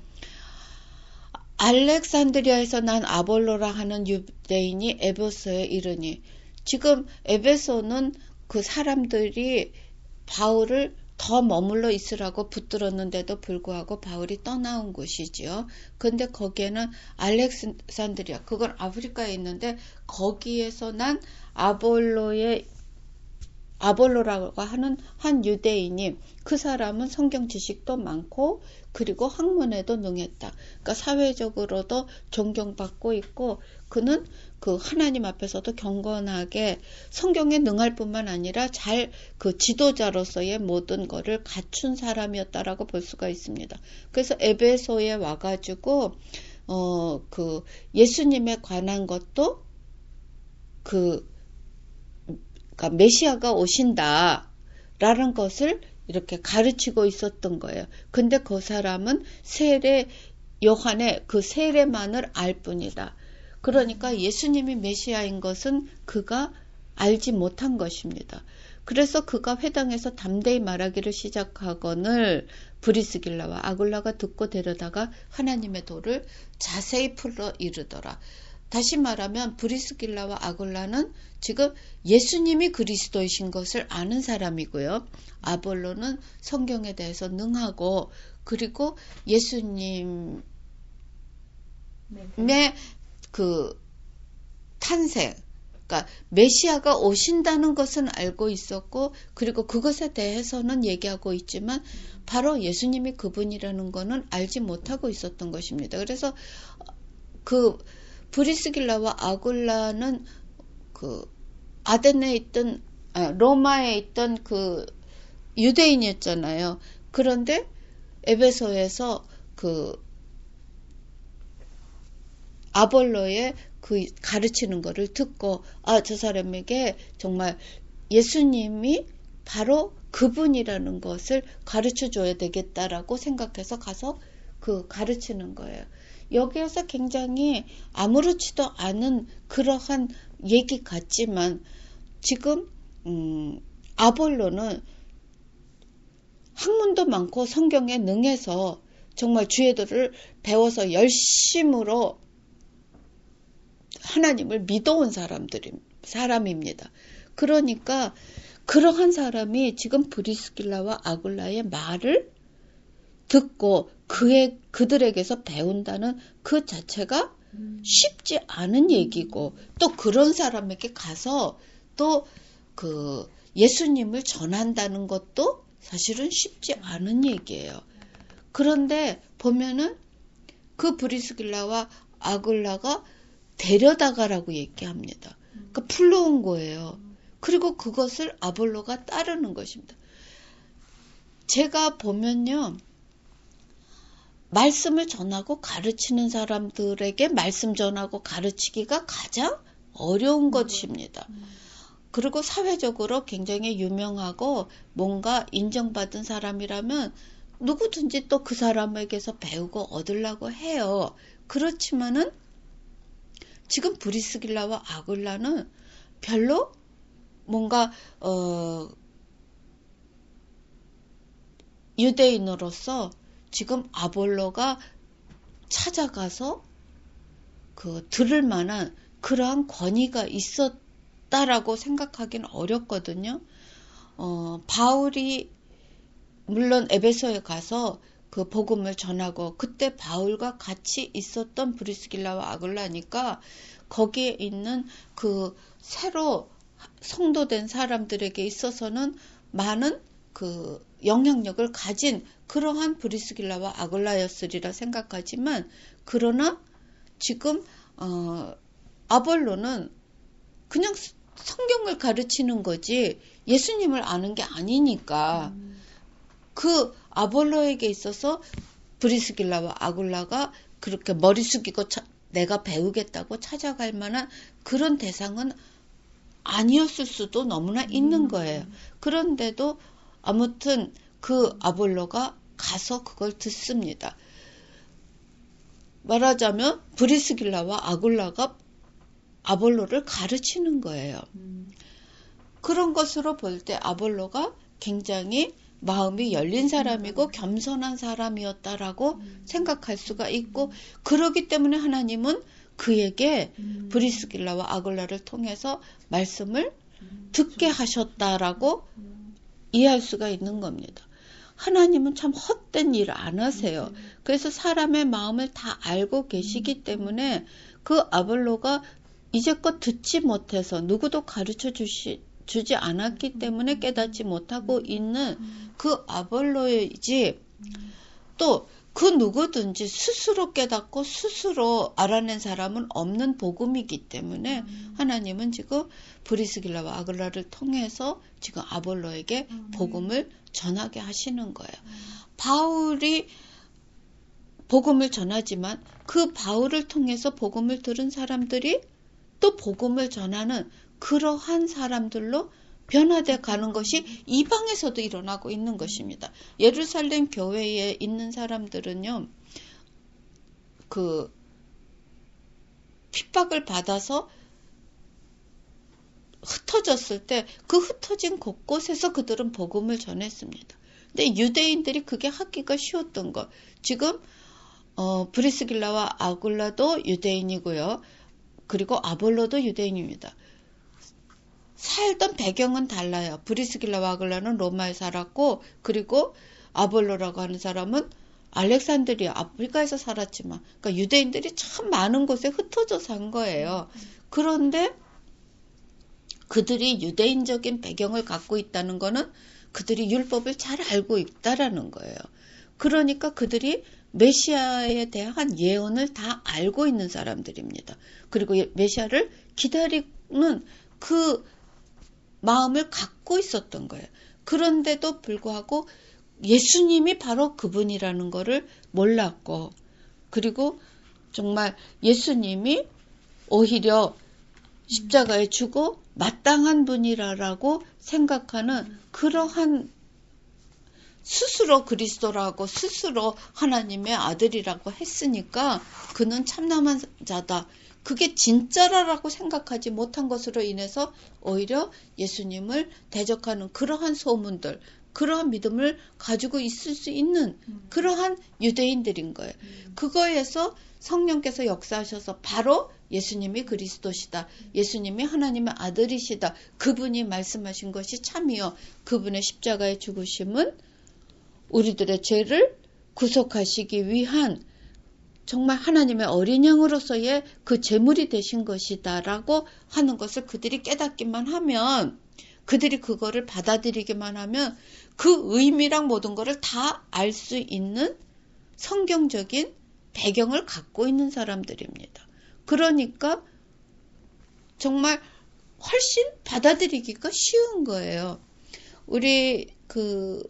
A: 알렉산드리아에서 난 아볼로라 하는 유대인이 에베소에 이르니, 지금 에베소는 그 사람들이 바울을 더 머물러 있으라고 붙들었는데도 불구하고 바울이 떠나온 곳이지요. 근데 거기에는 알렉산드리아, 그건 아프리카에 있는데 거기에서 난 아볼로의 아볼로라고 하는 한 유대인이, 그 사람은 성경 지식도 많고 그리고 학문에도 능했다. 그러니까 사회적으로도 존경받고 있고, 그는 그 하나님 앞에서도 경건하게 성경에 능할 뿐만 아니라 잘 그 지도자로서의 모든 거를 갖춘 사람이었다라고 볼 수가 있습니다. 그래서 에베소에 와가지고 어 그 예수님에 관한 것도 그 그러니까 메시아가 오신다 라는 것을 이렇게 가르치고 있었던 거예요. 근데 그 사람은 세례 요한의 그 세례만을 알 뿐이다. 그러니까 예수님이 메시아인 것은 그가 알지 못한 것입니다. 그래서 그가 회당에서 담대히 말하기를 시작하거늘 브리스길라와 아굴라가 듣고 데려다가 하나님의 도를 자세히 풀어 이르더라. 다시 말하면 브리스길라와 아굴라는 지금 예수님이 그리스도이신 것을 아는 사람이고요. 아볼로는 성경에 대해서 능하고, 그리고 예수님의 그 탄생, 그러니까 메시아가 오신다는 것은 알고 있었고, 그리고 그것에 대해서는 얘기하고 있지만 바로 예수님이 그분이라는 것은 알지 못하고 있었던 것입니다. 그래서 그 브리스길라와 아굴라는 그 아덴에 있던 아, 로마에 있던 그 유대인이었잖아요. 그런데 에베소에서 그 아볼로의 그 가르치는 거를 듣고, 아, 저 사람에게 정말 예수님이 바로 그분이라는 것을 가르쳐 줘야 되겠다라고 생각해서 가서 그 가르치는 거예요. 여기에서 굉장히 아무렇지도 않은 그러한 얘기 같지만, 지금 음, 아볼로는 학문도 많고 성경에 능해서 정말 주의도를 배워서 열심으로 하나님을 믿어온 사람들이, 사람입니다. 그러니까 그러한 사람이 지금 브리스길라와 아굴라의 말을 듣고 그의, 그들에게서 배운다는 그 자체가 쉽지 않은 얘기고, 또 그런 사람에게 가서 또 그 예수님을 전한다는 것도 사실은 쉽지 않은 얘기예요. 그런데 보면은 그 브리스길라와 아굴라가 데려다가라고 얘기합니다. 그러니까 불러온 거예요. 그리고 그것을 아볼로가 따르는 것입니다. 제가 보면요, 말씀을 전하고 가르치는 사람들에게 말씀 전하고 가르치기가 가장 어려운 것입니다. 그리고 사회적으로 굉장히 유명하고 뭔가 인정받은 사람이라면 누구든지 또 그 사람에게서 배우고 얻으려고 해요. 그렇지만은 지금 브리스길라와 아굴라는 별로 뭔가 어, 유대인으로서 지금 아볼로가 찾아가서 그 들을 만한 그러한 권위가 있었다라고 생각하기는 어렵거든요. 어, 바울이 물론 에베소에 가서 그 복음을 전하고, 그때 바울과 같이 있었던 브리스길라와 아굴라니까 거기에 있는 그 새로 성도된 사람들에게 있어서는 많은 그 영향력을 가진 그러한 브리스길라와 아굴라였으리라 생각하지만, 그러나 지금 어, 아볼로는 그냥 성경을 가르치는 거지 예수님을 아는 게 아니니까 음. 그 아볼로에게 있어서 브리스길라와 아굴라가 그렇게 머리 숙이고 차, 내가 배우겠다고 찾아갈 만한 그런 대상은 아니었을 수도 너무나 있는 거예요. 그런데도 아무튼 그 아볼로가 가서 그걸 듣습니다. 말하자면 브리스길라와 아굴라가 아볼로를 가르치는 거예요. 음. 그런 것으로 볼 때 아볼로가 굉장히 마음이 열린 사람이고 겸손한 사람이었다라고 생각할 수가 있고, 그러기 때문에 하나님은 그에게 브리스길라와 아굴라를 통해서 말씀을 듣게 하셨다라고 이해할 수가 있는 겁니다. 하나님은 참 헛된 일을 안 하세요. 그래서 사람의 마음을 다 알고 계시기 때문에 그 아볼로가 이제껏 듣지 못해서 누구도 가르쳐 주시, 주지 않았기 때문에 깨닫지 못하고 있는 그 아볼로이지, 또 그 누구든지 스스로 깨닫고 스스로 알아낸 사람은 없는 복음이기 때문에 하나님은 지금 브리스길라와 아굴라를 통해서 지금 아볼로에게 복음을 전하게 하시는 거예요. 바울이 복음을 전하지만 그 바울을 통해서 복음을 들은 사람들이 또 복음을 전하는 그러한 사람들로 변화돼 가는 것이 이방에서도 일어나고 있는 것입니다. 예루살렘 교회에 있는 사람들은요, 그 핍박을 받아서 흩어졌을 때 그 흩어진 곳곳에서 그들은 복음을 전했습니다. 근데 유대인들이 그게 하기가 쉬웠던 것. 지금 어, 브리스길라와 아굴라도 유대인이고요. 그리고 아볼로도 유대인입니다. 살던 배경은 달라요. 브리스길라와 아굴라는 로마에 살았고, 그리고 아볼로라고 하는 사람은 알렉산드리아, 아프리카에서 살았지만, 그러니까 유대인들이 참 많은 곳에 흩어져 산 거예요. 그런데 그들이 유대인적인 배경을 갖고 있다는 거는 그들이 율법을 잘 알고 있다라는 거예요. 그러니까 그들이 메시아에 대한 예언을 다 알고 있는 사람들입니다. 그리고 메시아를 기다리는 그 마음을 갖고 있었던 거예요. 그런데도 불구하고 예수님이 바로 그분이라는 거를 몰랐고, 그리고 정말 예수님이 오히려 십자가에 죽어 마땅한 분이라고 생각하는 그러한, 스스로 그리스도라고 스스로 하나님의 아들이라고 했으니까 그는 참남한 자다, 그게 진짜라고 생각하지 못한 것으로 인해서 오히려 예수님을 대적하는 그러한 소문들, 그러한 믿음을 가지고 있을 수 있는 그러한 유대인들인 거예요. 그거에서 성령께서 역사하셔서 바로 예수님이 그리스도시다, 예수님이 하나님의 아들이시다, 그분이 말씀하신 것이 참이요, 그분의 십자가의 죽으심은 우리들의 죄를 구속하시기 위한 정말 하나님의 어린 양으로서의 그 제물이 되신 것이다 라고 하는 것을 그들이 깨닫기만 하면, 그들이 그거를 받아들이기만 하면 그 의미랑 모든 것을 다 알 수 있는 성경적인 배경을 갖고 있는 사람들입니다. 그러니까 정말 훨씬 받아들이기가 쉬운 거예요. 우리 그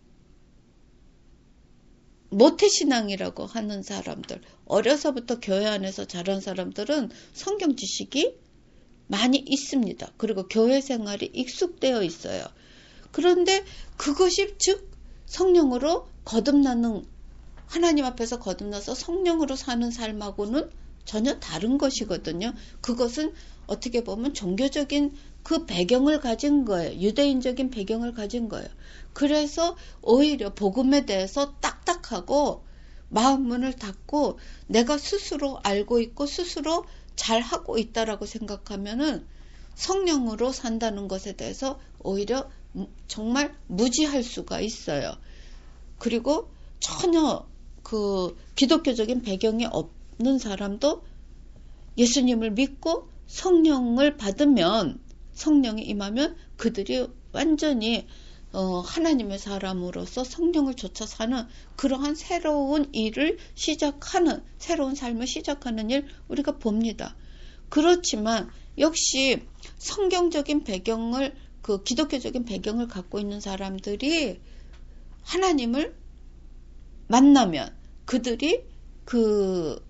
A: 모태신앙이라고 하는 사람들, 어려서부터 교회 안에서 자란 사람들은 성경 지식이 많이 있습니다. 그리고 교회 생활이 익숙되어 있어요. 그런데 그것이 즉 성령으로 거듭나는, 하나님 앞에서 거듭나서 성령으로 사는 삶하고는 전혀 다른 것이거든요. 그것은 어떻게 보면 종교적인 그 배경을 가진 거예요. 유대인적인 배경을 가진 거예요. 그래서 오히려 복음에 대해서 딱딱하고 마음문을 닫고 내가 스스로 알고 있고 스스로 잘하고 있다라고 생각하면은 성령으로 산다는 것에 대해서 오히려 정말 무지할 수가 있어요. 그리고 전혀 그 기독교적인 배경이 없는 사람도 예수님을 믿고 성령을 받으면, 성령이 임하면 그들이 완전히 어, 하나님의 사람으로서 성령을 좇아 사는 그러한 새로운 일을 시작하는, 새로운 삶을 시작하는 일 우리가 봅니다. 그렇지만 역시 성경적인 배경을, 그 기독교적인 배경을 갖고 있는 사람들이 하나님을 만나면, 그들이 그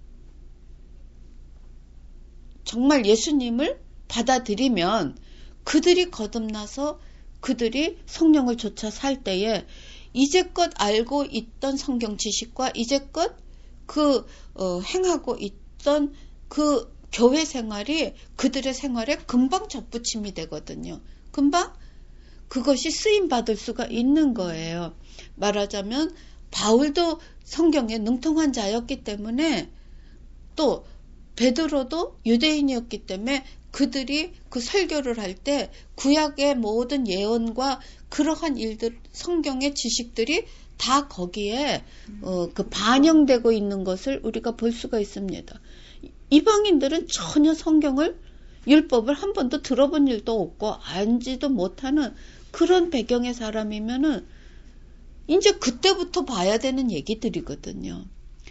A: 정말 예수님을 받아들이면 그들이 거듭나서 그들이 성령을 좇아 살 때에 이제껏 알고 있던 성경 지식과 이제껏 그 어, 행하고 있던 그 교회 생활이 그들의 생활에 금방 접붙임이 되거든요. 금방 그것이 쓰임 받을 수가 있는 거예요. 말하자면 바울도 성경에 능통한 자였기 때문에, 또 베드로도 유대인이었기 때문에 그들이 그 설교를 할 때 구약의 모든 예언과 그러한 일들, 성경의 지식들이 다 거기에 어, 그 반영되고 있는 것을 우리가 볼 수가 있습니다. 이방인들은 전혀 성경을, 율법을 한 번도 들어본 일도 없고 알지도 못하는 그런 배경의 사람이면은 이제 그때부터 봐야 되는 얘기들이거든요.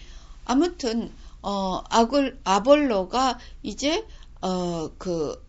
A: 아무튼 어, 아글, 아볼로가 이제 어, 그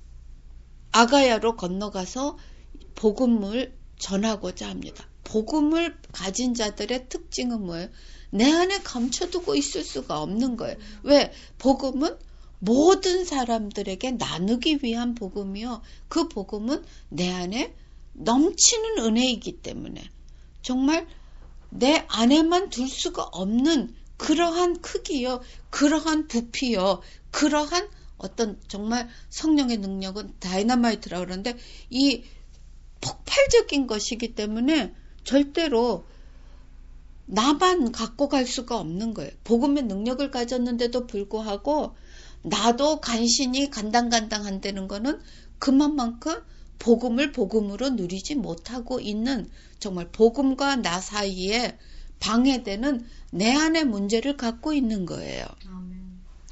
A: 아가야로 건너가서 복음을 전하고자 합니다. 복음을 가진 자들의 특징은 뭐예요? 내 안에 감춰두고 있을 수가 없는 거예요. 왜? 복음은 모든 사람들에게 나누기 위한 복음이요. 그 복음은 내 안에 넘치는 은혜이기 때문에 정말 내 안에만 둘 수가 없는 그러한 크기요, 그러한 부피요, 그러한 어떤 정말 성령의 능력은 다이너마이트라고 그러는데 이 폭발적인 것이기 때문에 절대로 나만 갖고 갈 수가 없는 거예요. 복음의 능력을 가졌는데도 불구하고 나도 간신히 간당간당한다는 거는 그만큼 복음을 복음으로 누리지 못하고 있는, 정말 복음과 나 사이에 방해되는 내 안의 문제를 갖고 있는 거예요. 아멘.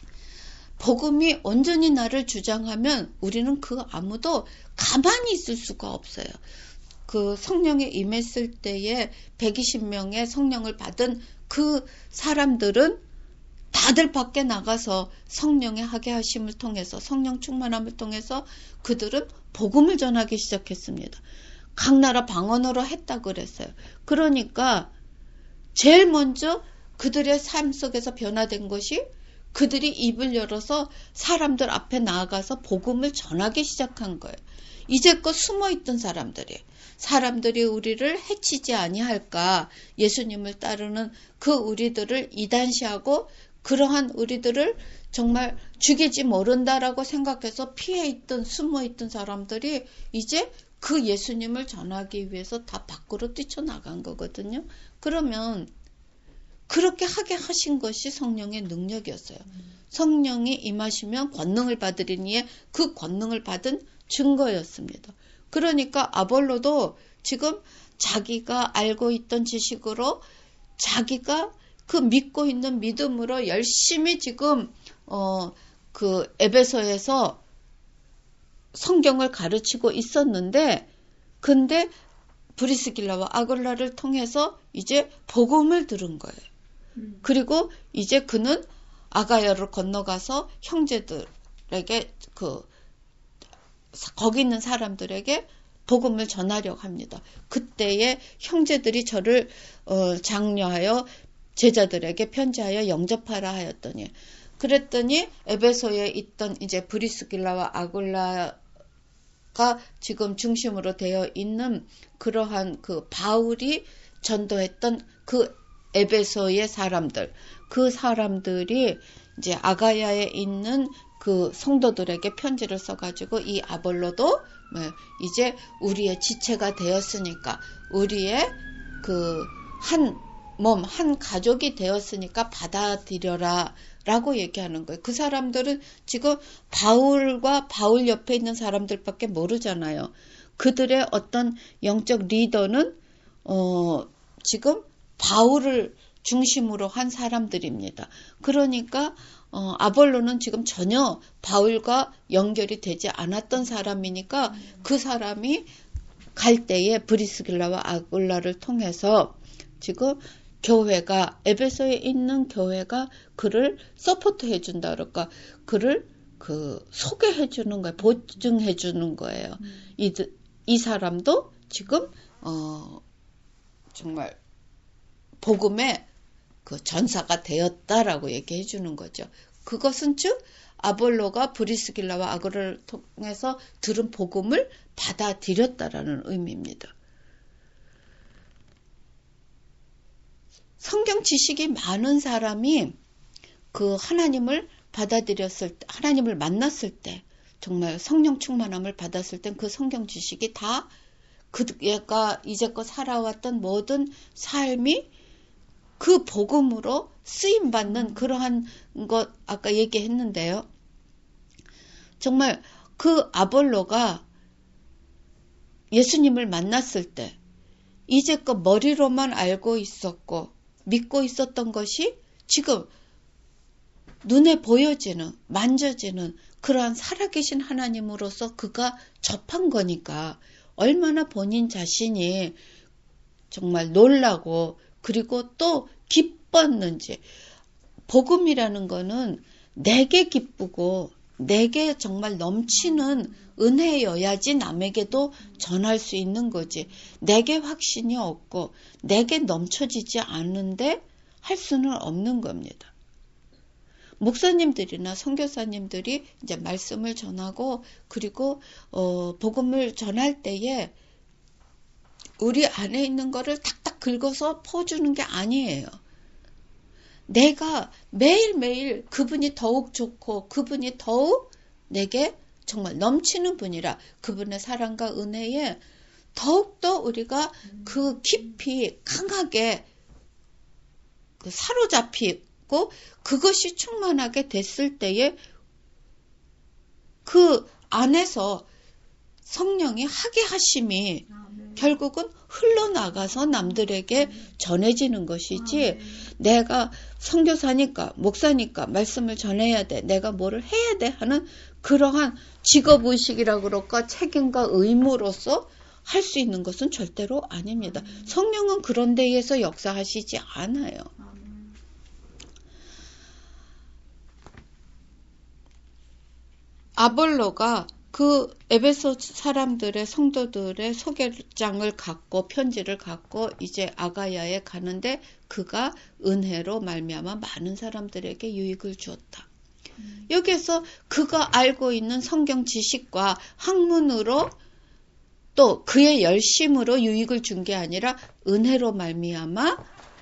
A: 복음이 온전히 나를 주장하면 우리는 그 아무도 가만히 있을 수가 없어요. 그 성령에 임했을 때에 백이십 명의 성령을 받은 그 사람들은 다들 밖에 나가서 성령의 하게 하심을 통해서, 성령 충만함을 통해서 그들은 복음을 전하기 시작했습니다. 각 나라 방언으로 했다고 그랬어요. 그러니까 제일 먼저 그들의 삶 속에서 변화된 것이 그들이 입을 열어서 사람들 앞에 나아가서 복음을 전하기 시작한 거예요. 이제껏 숨어있던 사람들이, 사람들이 우리를 해치지 아니할까, 예수님을 따르는 그 우리들을 이단시하고 그러한 우리들을 정말 죽이지 모른다라고 생각해서 피해있던, 숨어있던 사람들이 이제 그 예수님을 전하기 위해서 다 밖으로 뛰쳐나간 거거든요. 그러면 그렇게 하게 하신 것이 성령의 능력이었어요. 성령이 임하시면 권능을 받으리니에 그 권능을 받은 증거였습니다. 그러니까 아볼로도 지금 자기가 알고 있던 지식으로, 자기가 그 믿고 있는 믿음으로 열심히 지금 어, 그 에베소에서 성경을 가르치고 있었는데, 근데 브리스길라와 아굴라를 통해서 이제 복음을 들은 거예요. 음. 그리고 이제 그는 아가야로 건너가서 형제들에게, 그 거기 있는 사람들에게 복음을 전하려고 합니다. 그때에 형제들이 저를 어, 장려하여 제자들에게 편지하여 영접하라 하였더니, 그랬더니 에베소에 있던 이제 브리스길라와 아굴라가 지금 중심으로 되어 있는 그러한 그 바울이 전도했던 그 에베소의 사람들, 그 사람들이 이제 아가야에 있는 그 성도들에게 편지를 써가지고 이 아볼로도 이제 우리의 지체가 되었으니까, 우리의 그 한 몸, 한 가족이 되었으니까 받아들여라 라고 얘기하는 거예요. 그 사람들은 지금 바울과 바울 옆에 있는 사람들밖에 모르잖아요. 그들의 어떤 영적 리더는 어, 지금 바울을 중심으로 한 사람들입니다. 그러니까 어, 아볼로는 지금 전혀 바울과 연결이 되지 않았던 사람이니까 그 사람이 갈 때에 브리스길라와 아굴라를 통해서 지금 교회가, 에베소에 있는 교회가 그를 서포트 해준다 그럴까, 그를 그 소개해 주는 거예요. 보증해 주는 거예요. 음. 이, 이 사람도 지금 어 정말 복음의 그 전사가 되었다라고 얘기해 주는 거죠. 그것은 즉 아볼로가 브리스길라와 아굴라를 통해서 들은 복음을 받아들였다라는 의미입니다. 성경 지식이 많은 사람이 그 하나님을 받아들였을 때, 하나님을 만났을 때, 정말 성령 충만함을 받았을 땐 그 성경 지식이 다 그가 이제껏 살아왔던 모든 삶이 그 복음으로 쓰임받는 그러한 것 아까 얘기했는데요. 정말 그 아볼로가 예수님을 만났을 때 이제껏 머리로만 알고 있었고 믿고 있었던 것이 지금 눈에 보여지는, 만져지는 그러한 살아계신 하나님으로서 그가 접한 거니까 얼마나 본인 자신이 정말 놀라고 그리고 또 기뻤는지. 복음이라는 거는 내게 기쁘고 내게 정말 넘치는 은혜여야지 남에게도 전할 수 있는 거지. 내게 확신이 없고 내게 넘쳐지지 않는데 할 수는 없는 겁니다. 목사님들이나 선교사님들이 이제 말씀을 전하고 그리고 어, 복음을 전할 때에 우리 안에 있는 거를 탁탁 긁어서 퍼주는 게 아니에요. 내가 매일매일 그분이 더욱 좋고 그분이 더욱 내게 정말 넘치는 분이라 그분의 사랑과 은혜에 더욱더 우리가 그 깊이 강하게 사로잡히고 그것이 충만하게 됐을 때에 그 안에서 성령이 하게 하심이 결국은 흘러나가서 남들에게 전해지는 것이지 내가 선교사니까 목사니까 말씀을 전해야 돼 내가 뭐를 해야 돼 하는 그러한 직업의식이라 그럴까 책임과 의무로서 할 수 있는 것은 절대로 아닙니다. 성령은 그런 데에서 역사하시지 않아요. 아볼로가 그 에베소 사람들의 성도들의 소개장을 갖고 편지를 갖고 이제 아가야에 가는데 그가 은혜로 말미암아 많은 사람들에게 유익을 주었다. 음. 여기에서 그가 알고 있는 성경 지식과 학문으로 또 그의 열심으로 유익을 준 게 아니라 은혜로 말미암아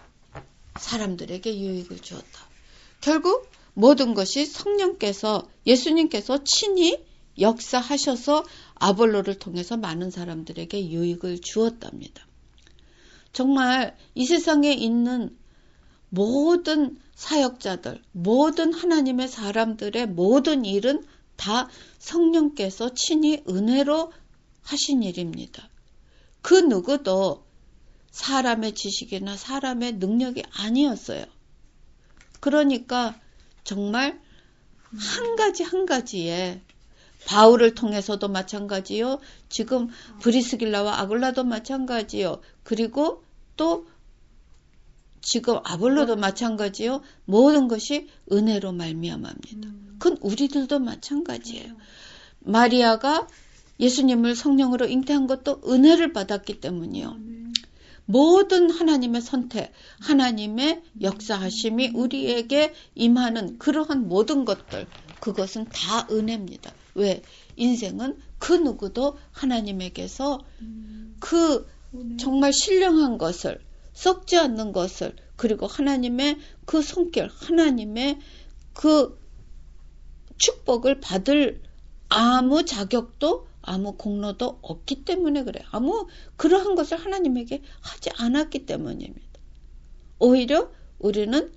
A: 사람들에게 유익을 주었다. 결국 모든 것이 성령께서 예수님께서 친히 역사하셔서 아볼로를 통해서 많은 사람들에게 유익을 주었답니다. 정말 이 세상에 있는 모든 사역자들, 모든 하나님의 사람들의 모든 일은 다 성령께서 친히 은혜로 하신 일입니다. 그 누구도 사람의 지식이나 사람의 능력이 아니었어요. 그러니까 정말 한 가지 한 가지에 바울을 통해서도 마찬가지요. 지금 브리스길라와 아굴라도 마찬가지요. 그리고 또 지금 아볼로도 마찬가지요. 모든 것이 은혜로 말미암아입니다. 그건 우리들도 마찬가지예요. 마리아가 예수님을 성령으로 잉태한 것도 은혜를 받았기 때문이요. 모든 하나님의 선택, 하나님의 역사하심이 우리에게 임하는 그러한 모든 것들, 그것은 다 은혜입니다. 왜? 인생은 그 누구도 하나님에게서 그 정말 신령한 것을, 썩지 않는 것을, 그리고 하나님의 그 손길, 하나님의 그 축복을 받을 아무 자격도 아무 공로도 없기 때문에 그래요. 아무 그러한 것을 하나님에게 하지 않았기 때문입니다. 오히려 우리는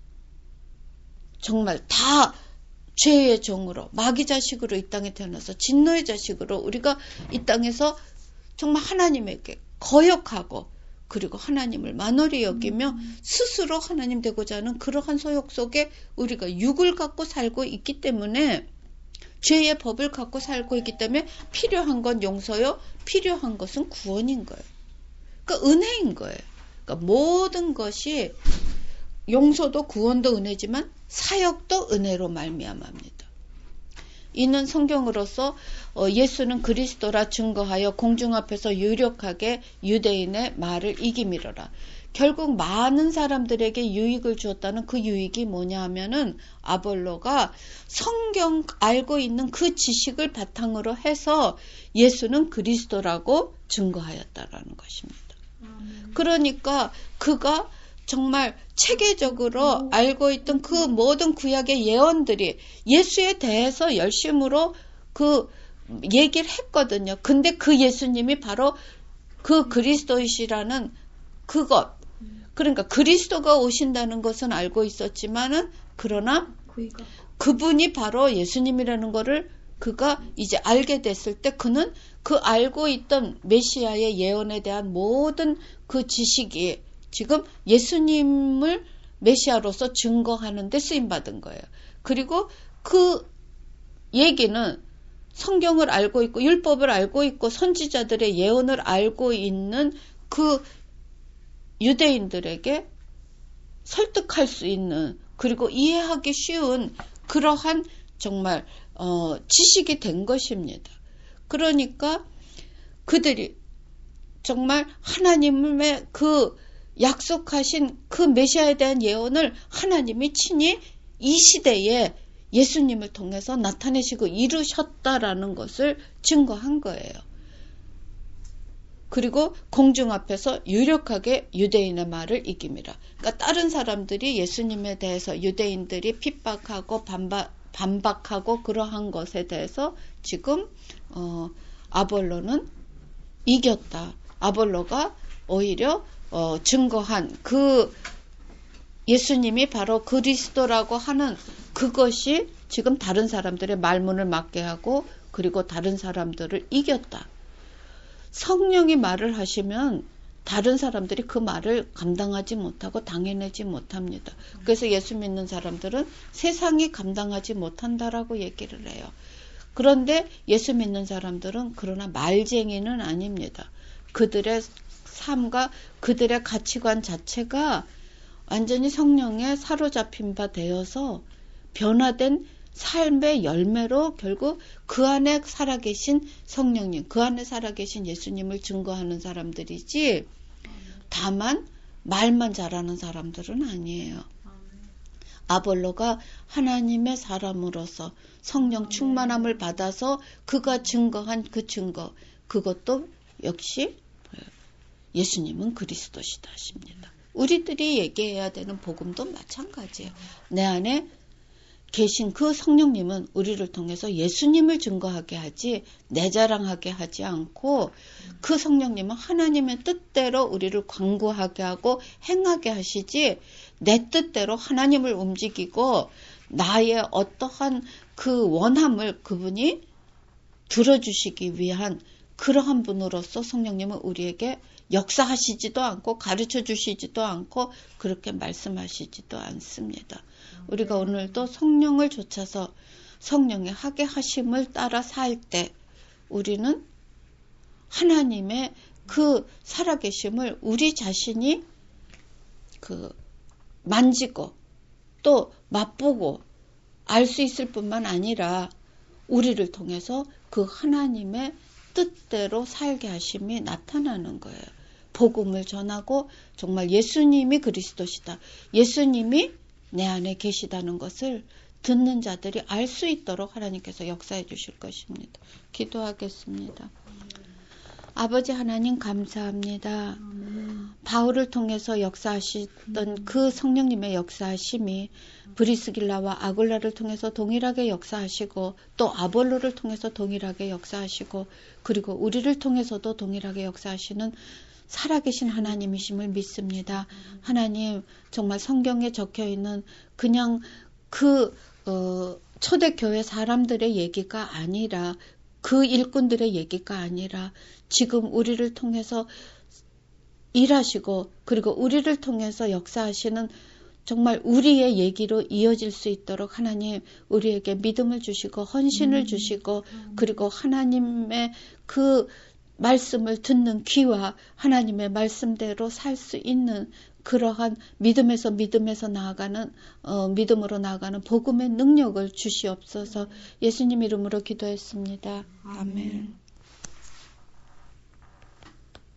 A: 정말 다 죄의 종으로 마귀 자식으로 이 땅에 태어나서 진노의 자식으로 우리가 이 땅에서 정말 하나님에게 거역하고 그리고 하나님을 만홀히 여기며 스스로 하나님 되고자 하는 그러한 소욕 속에 우리가 육을 갖고 살고 있기 때문에 죄의 법을 갖고 살고 있기 때문에 필요한 건 용서요. 필요한 것은 구원인 거예요. 그러니까 은혜인 거예요. 그러니까 모든 것이 용서도 구원도 은혜지만 사역도 은혜로 말미암아입니다. 이는 성경으로서 예수는 그리스도라 증거하여 공중 앞에서 유력하게 유대인의 말을 이기미러라. 결국 많은 사람들에게 유익을 주었다는 그 유익이 뭐냐 하면은 아볼로가 성경 알고 있는 그 지식을 바탕으로 해서 예수는 그리스도라고 증거하였다라는 것입니다. 그러니까 그가 정말 체계적으로 알고 있던 그 모든 구약의 예언들이 예수에 대해서 열심으로 그 얘기를 했거든요. 근데 그 예수님이 바로 그 그리스도이시라는 그것. 그러니까 그리스도가 오신다는 것은 알고 있었지만은 그러나 그분이 바로 예수님이라는 거를 그가 이제 알게 됐을 때 그는 그 알고 있던 메시아의 예언에 대한 모든 그 지식이 지금 예수님을 메시아로서 증거하는 데 쓰임받은 거예요. 그리고 그 얘기는 성경을 알고 있고 율법을 알고 있고 선지자들의 예언을 알고 있는 그 유대인들에게 설득할 수 있는 그리고 이해하기 쉬운 그러한 정말 어, 지식이 된 것입니다. 그러니까 그들이 정말 하나님의 그 약속하신 그 메시아에 대한 예언을 하나님이 친히 이 시대에 예수님을 통해서 나타내시고 이루셨다라는 것을 증거한 거예요. 그리고 공중 앞에서 유력하게 유대인의 말을 이깁니다. 그러니까 다른 사람들이 예수님에 대해서 유대인들이 핍박하고 반박, 반박하고 그러한 것에 대해서 지금 어, 아볼로는 이겼다. 아볼로가 오히려 어, 증거한 그 예수님이 바로 그리스도라고 하는 그것이 지금 다른 사람들의 말문을 막게 하고 그리고 다른 사람들을 이겼다. 성령이 말을 하시면 다른 사람들이 그 말을 감당하지 못하고 당해내지 못합니다. 그래서 예수 믿는 사람들은 세상이 감당하지 못한다라고 얘기를 해요. 그런데 예수 믿는 사람들은 그러나 말쟁이는 아닙니다. 그들의 삶과 그들의 가치관 자체가 완전히 성령에 사로잡힌 바 되어서 변화된 삶의 열매로 결국 그 안에 살아계신 성령님, 그 안에 살아계신 예수님을 증거하는 사람들이지 다만 말만 잘하는 사람들은 아니에요. 아볼로가 하나님의 사람으로서 성령 충만함을 받아서 그가 증거한 그 증거, 그것도 역시 예수님은 그리스도시다 하십니다. 우리들이 얘기해야 되는 복음도 마찬가지예요. 내 안에 계신 그 성령님은 우리를 통해서 예수님을 증거하게 하지 내 자랑하게 하지 않고 그 성령님은 하나님의 뜻대로 우리를 광구하게 하고 행하게 하시지 내 뜻대로 하나님을 움직이고 나의 어떠한 그 원함을 그분이 들어주시기 위한 그러한 분으로서 성령님은 우리에게 역사하시지도 않고 가르쳐 주시지도 않고 그렇게 말씀하시지도 않습니다. 우리가 오늘도 성령을 좇아서 성령의 하게 하심을 따라 살 때 우리는 하나님의 그 살아계심을 우리 자신이 그 만지고 또 맛보고 알 수 있을 뿐만 아니라 우리를 통해서 그 하나님의 뜻대로 살게 하심이 나타나는 거예요. 복음을 전하고 정말 예수님이 그리스도시다. 예수님이 내 안에 계시다는 것을 듣는 자들이 알 수 있도록 하나님께서 역사해 주실 것입니다. 기도하겠습니다. 아버지 하나님 감사합니다. 바울을 통해서 역사하시던 그 성령님의 역사하심이 브리스길라와 아굴라를 통해서 동일하게 역사하시고 또 아볼로를 통해서 동일하게 역사하시고 그리고 우리를 통해서도 동일하게 역사하시는 살아계신 하나님이심을 믿습니다. 하나님 정말 성경에 적혀있는 그냥 그 어, 초대교회 사람들의 얘기가 아니라 그 일꾼들의 얘기가 아니라 지금 우리를 통해서 일하시고 그리고 우리를 통해서 역사하시는 정말 우리의 얘기로 이어질 수 있도록 하나님 우리에게 믿음을 주시고 헌신을 주시고 그리고 하나님의 그 말씀을 듣는 귀와 하나님의 말씀대로 살 수 있는 그러한 믿음에서 믿음에서 나아가는 어, 믿음으로 나아가는 복음의 능력을 주시옵소서. 예수님 이름으로 기도했습니다. 아멘.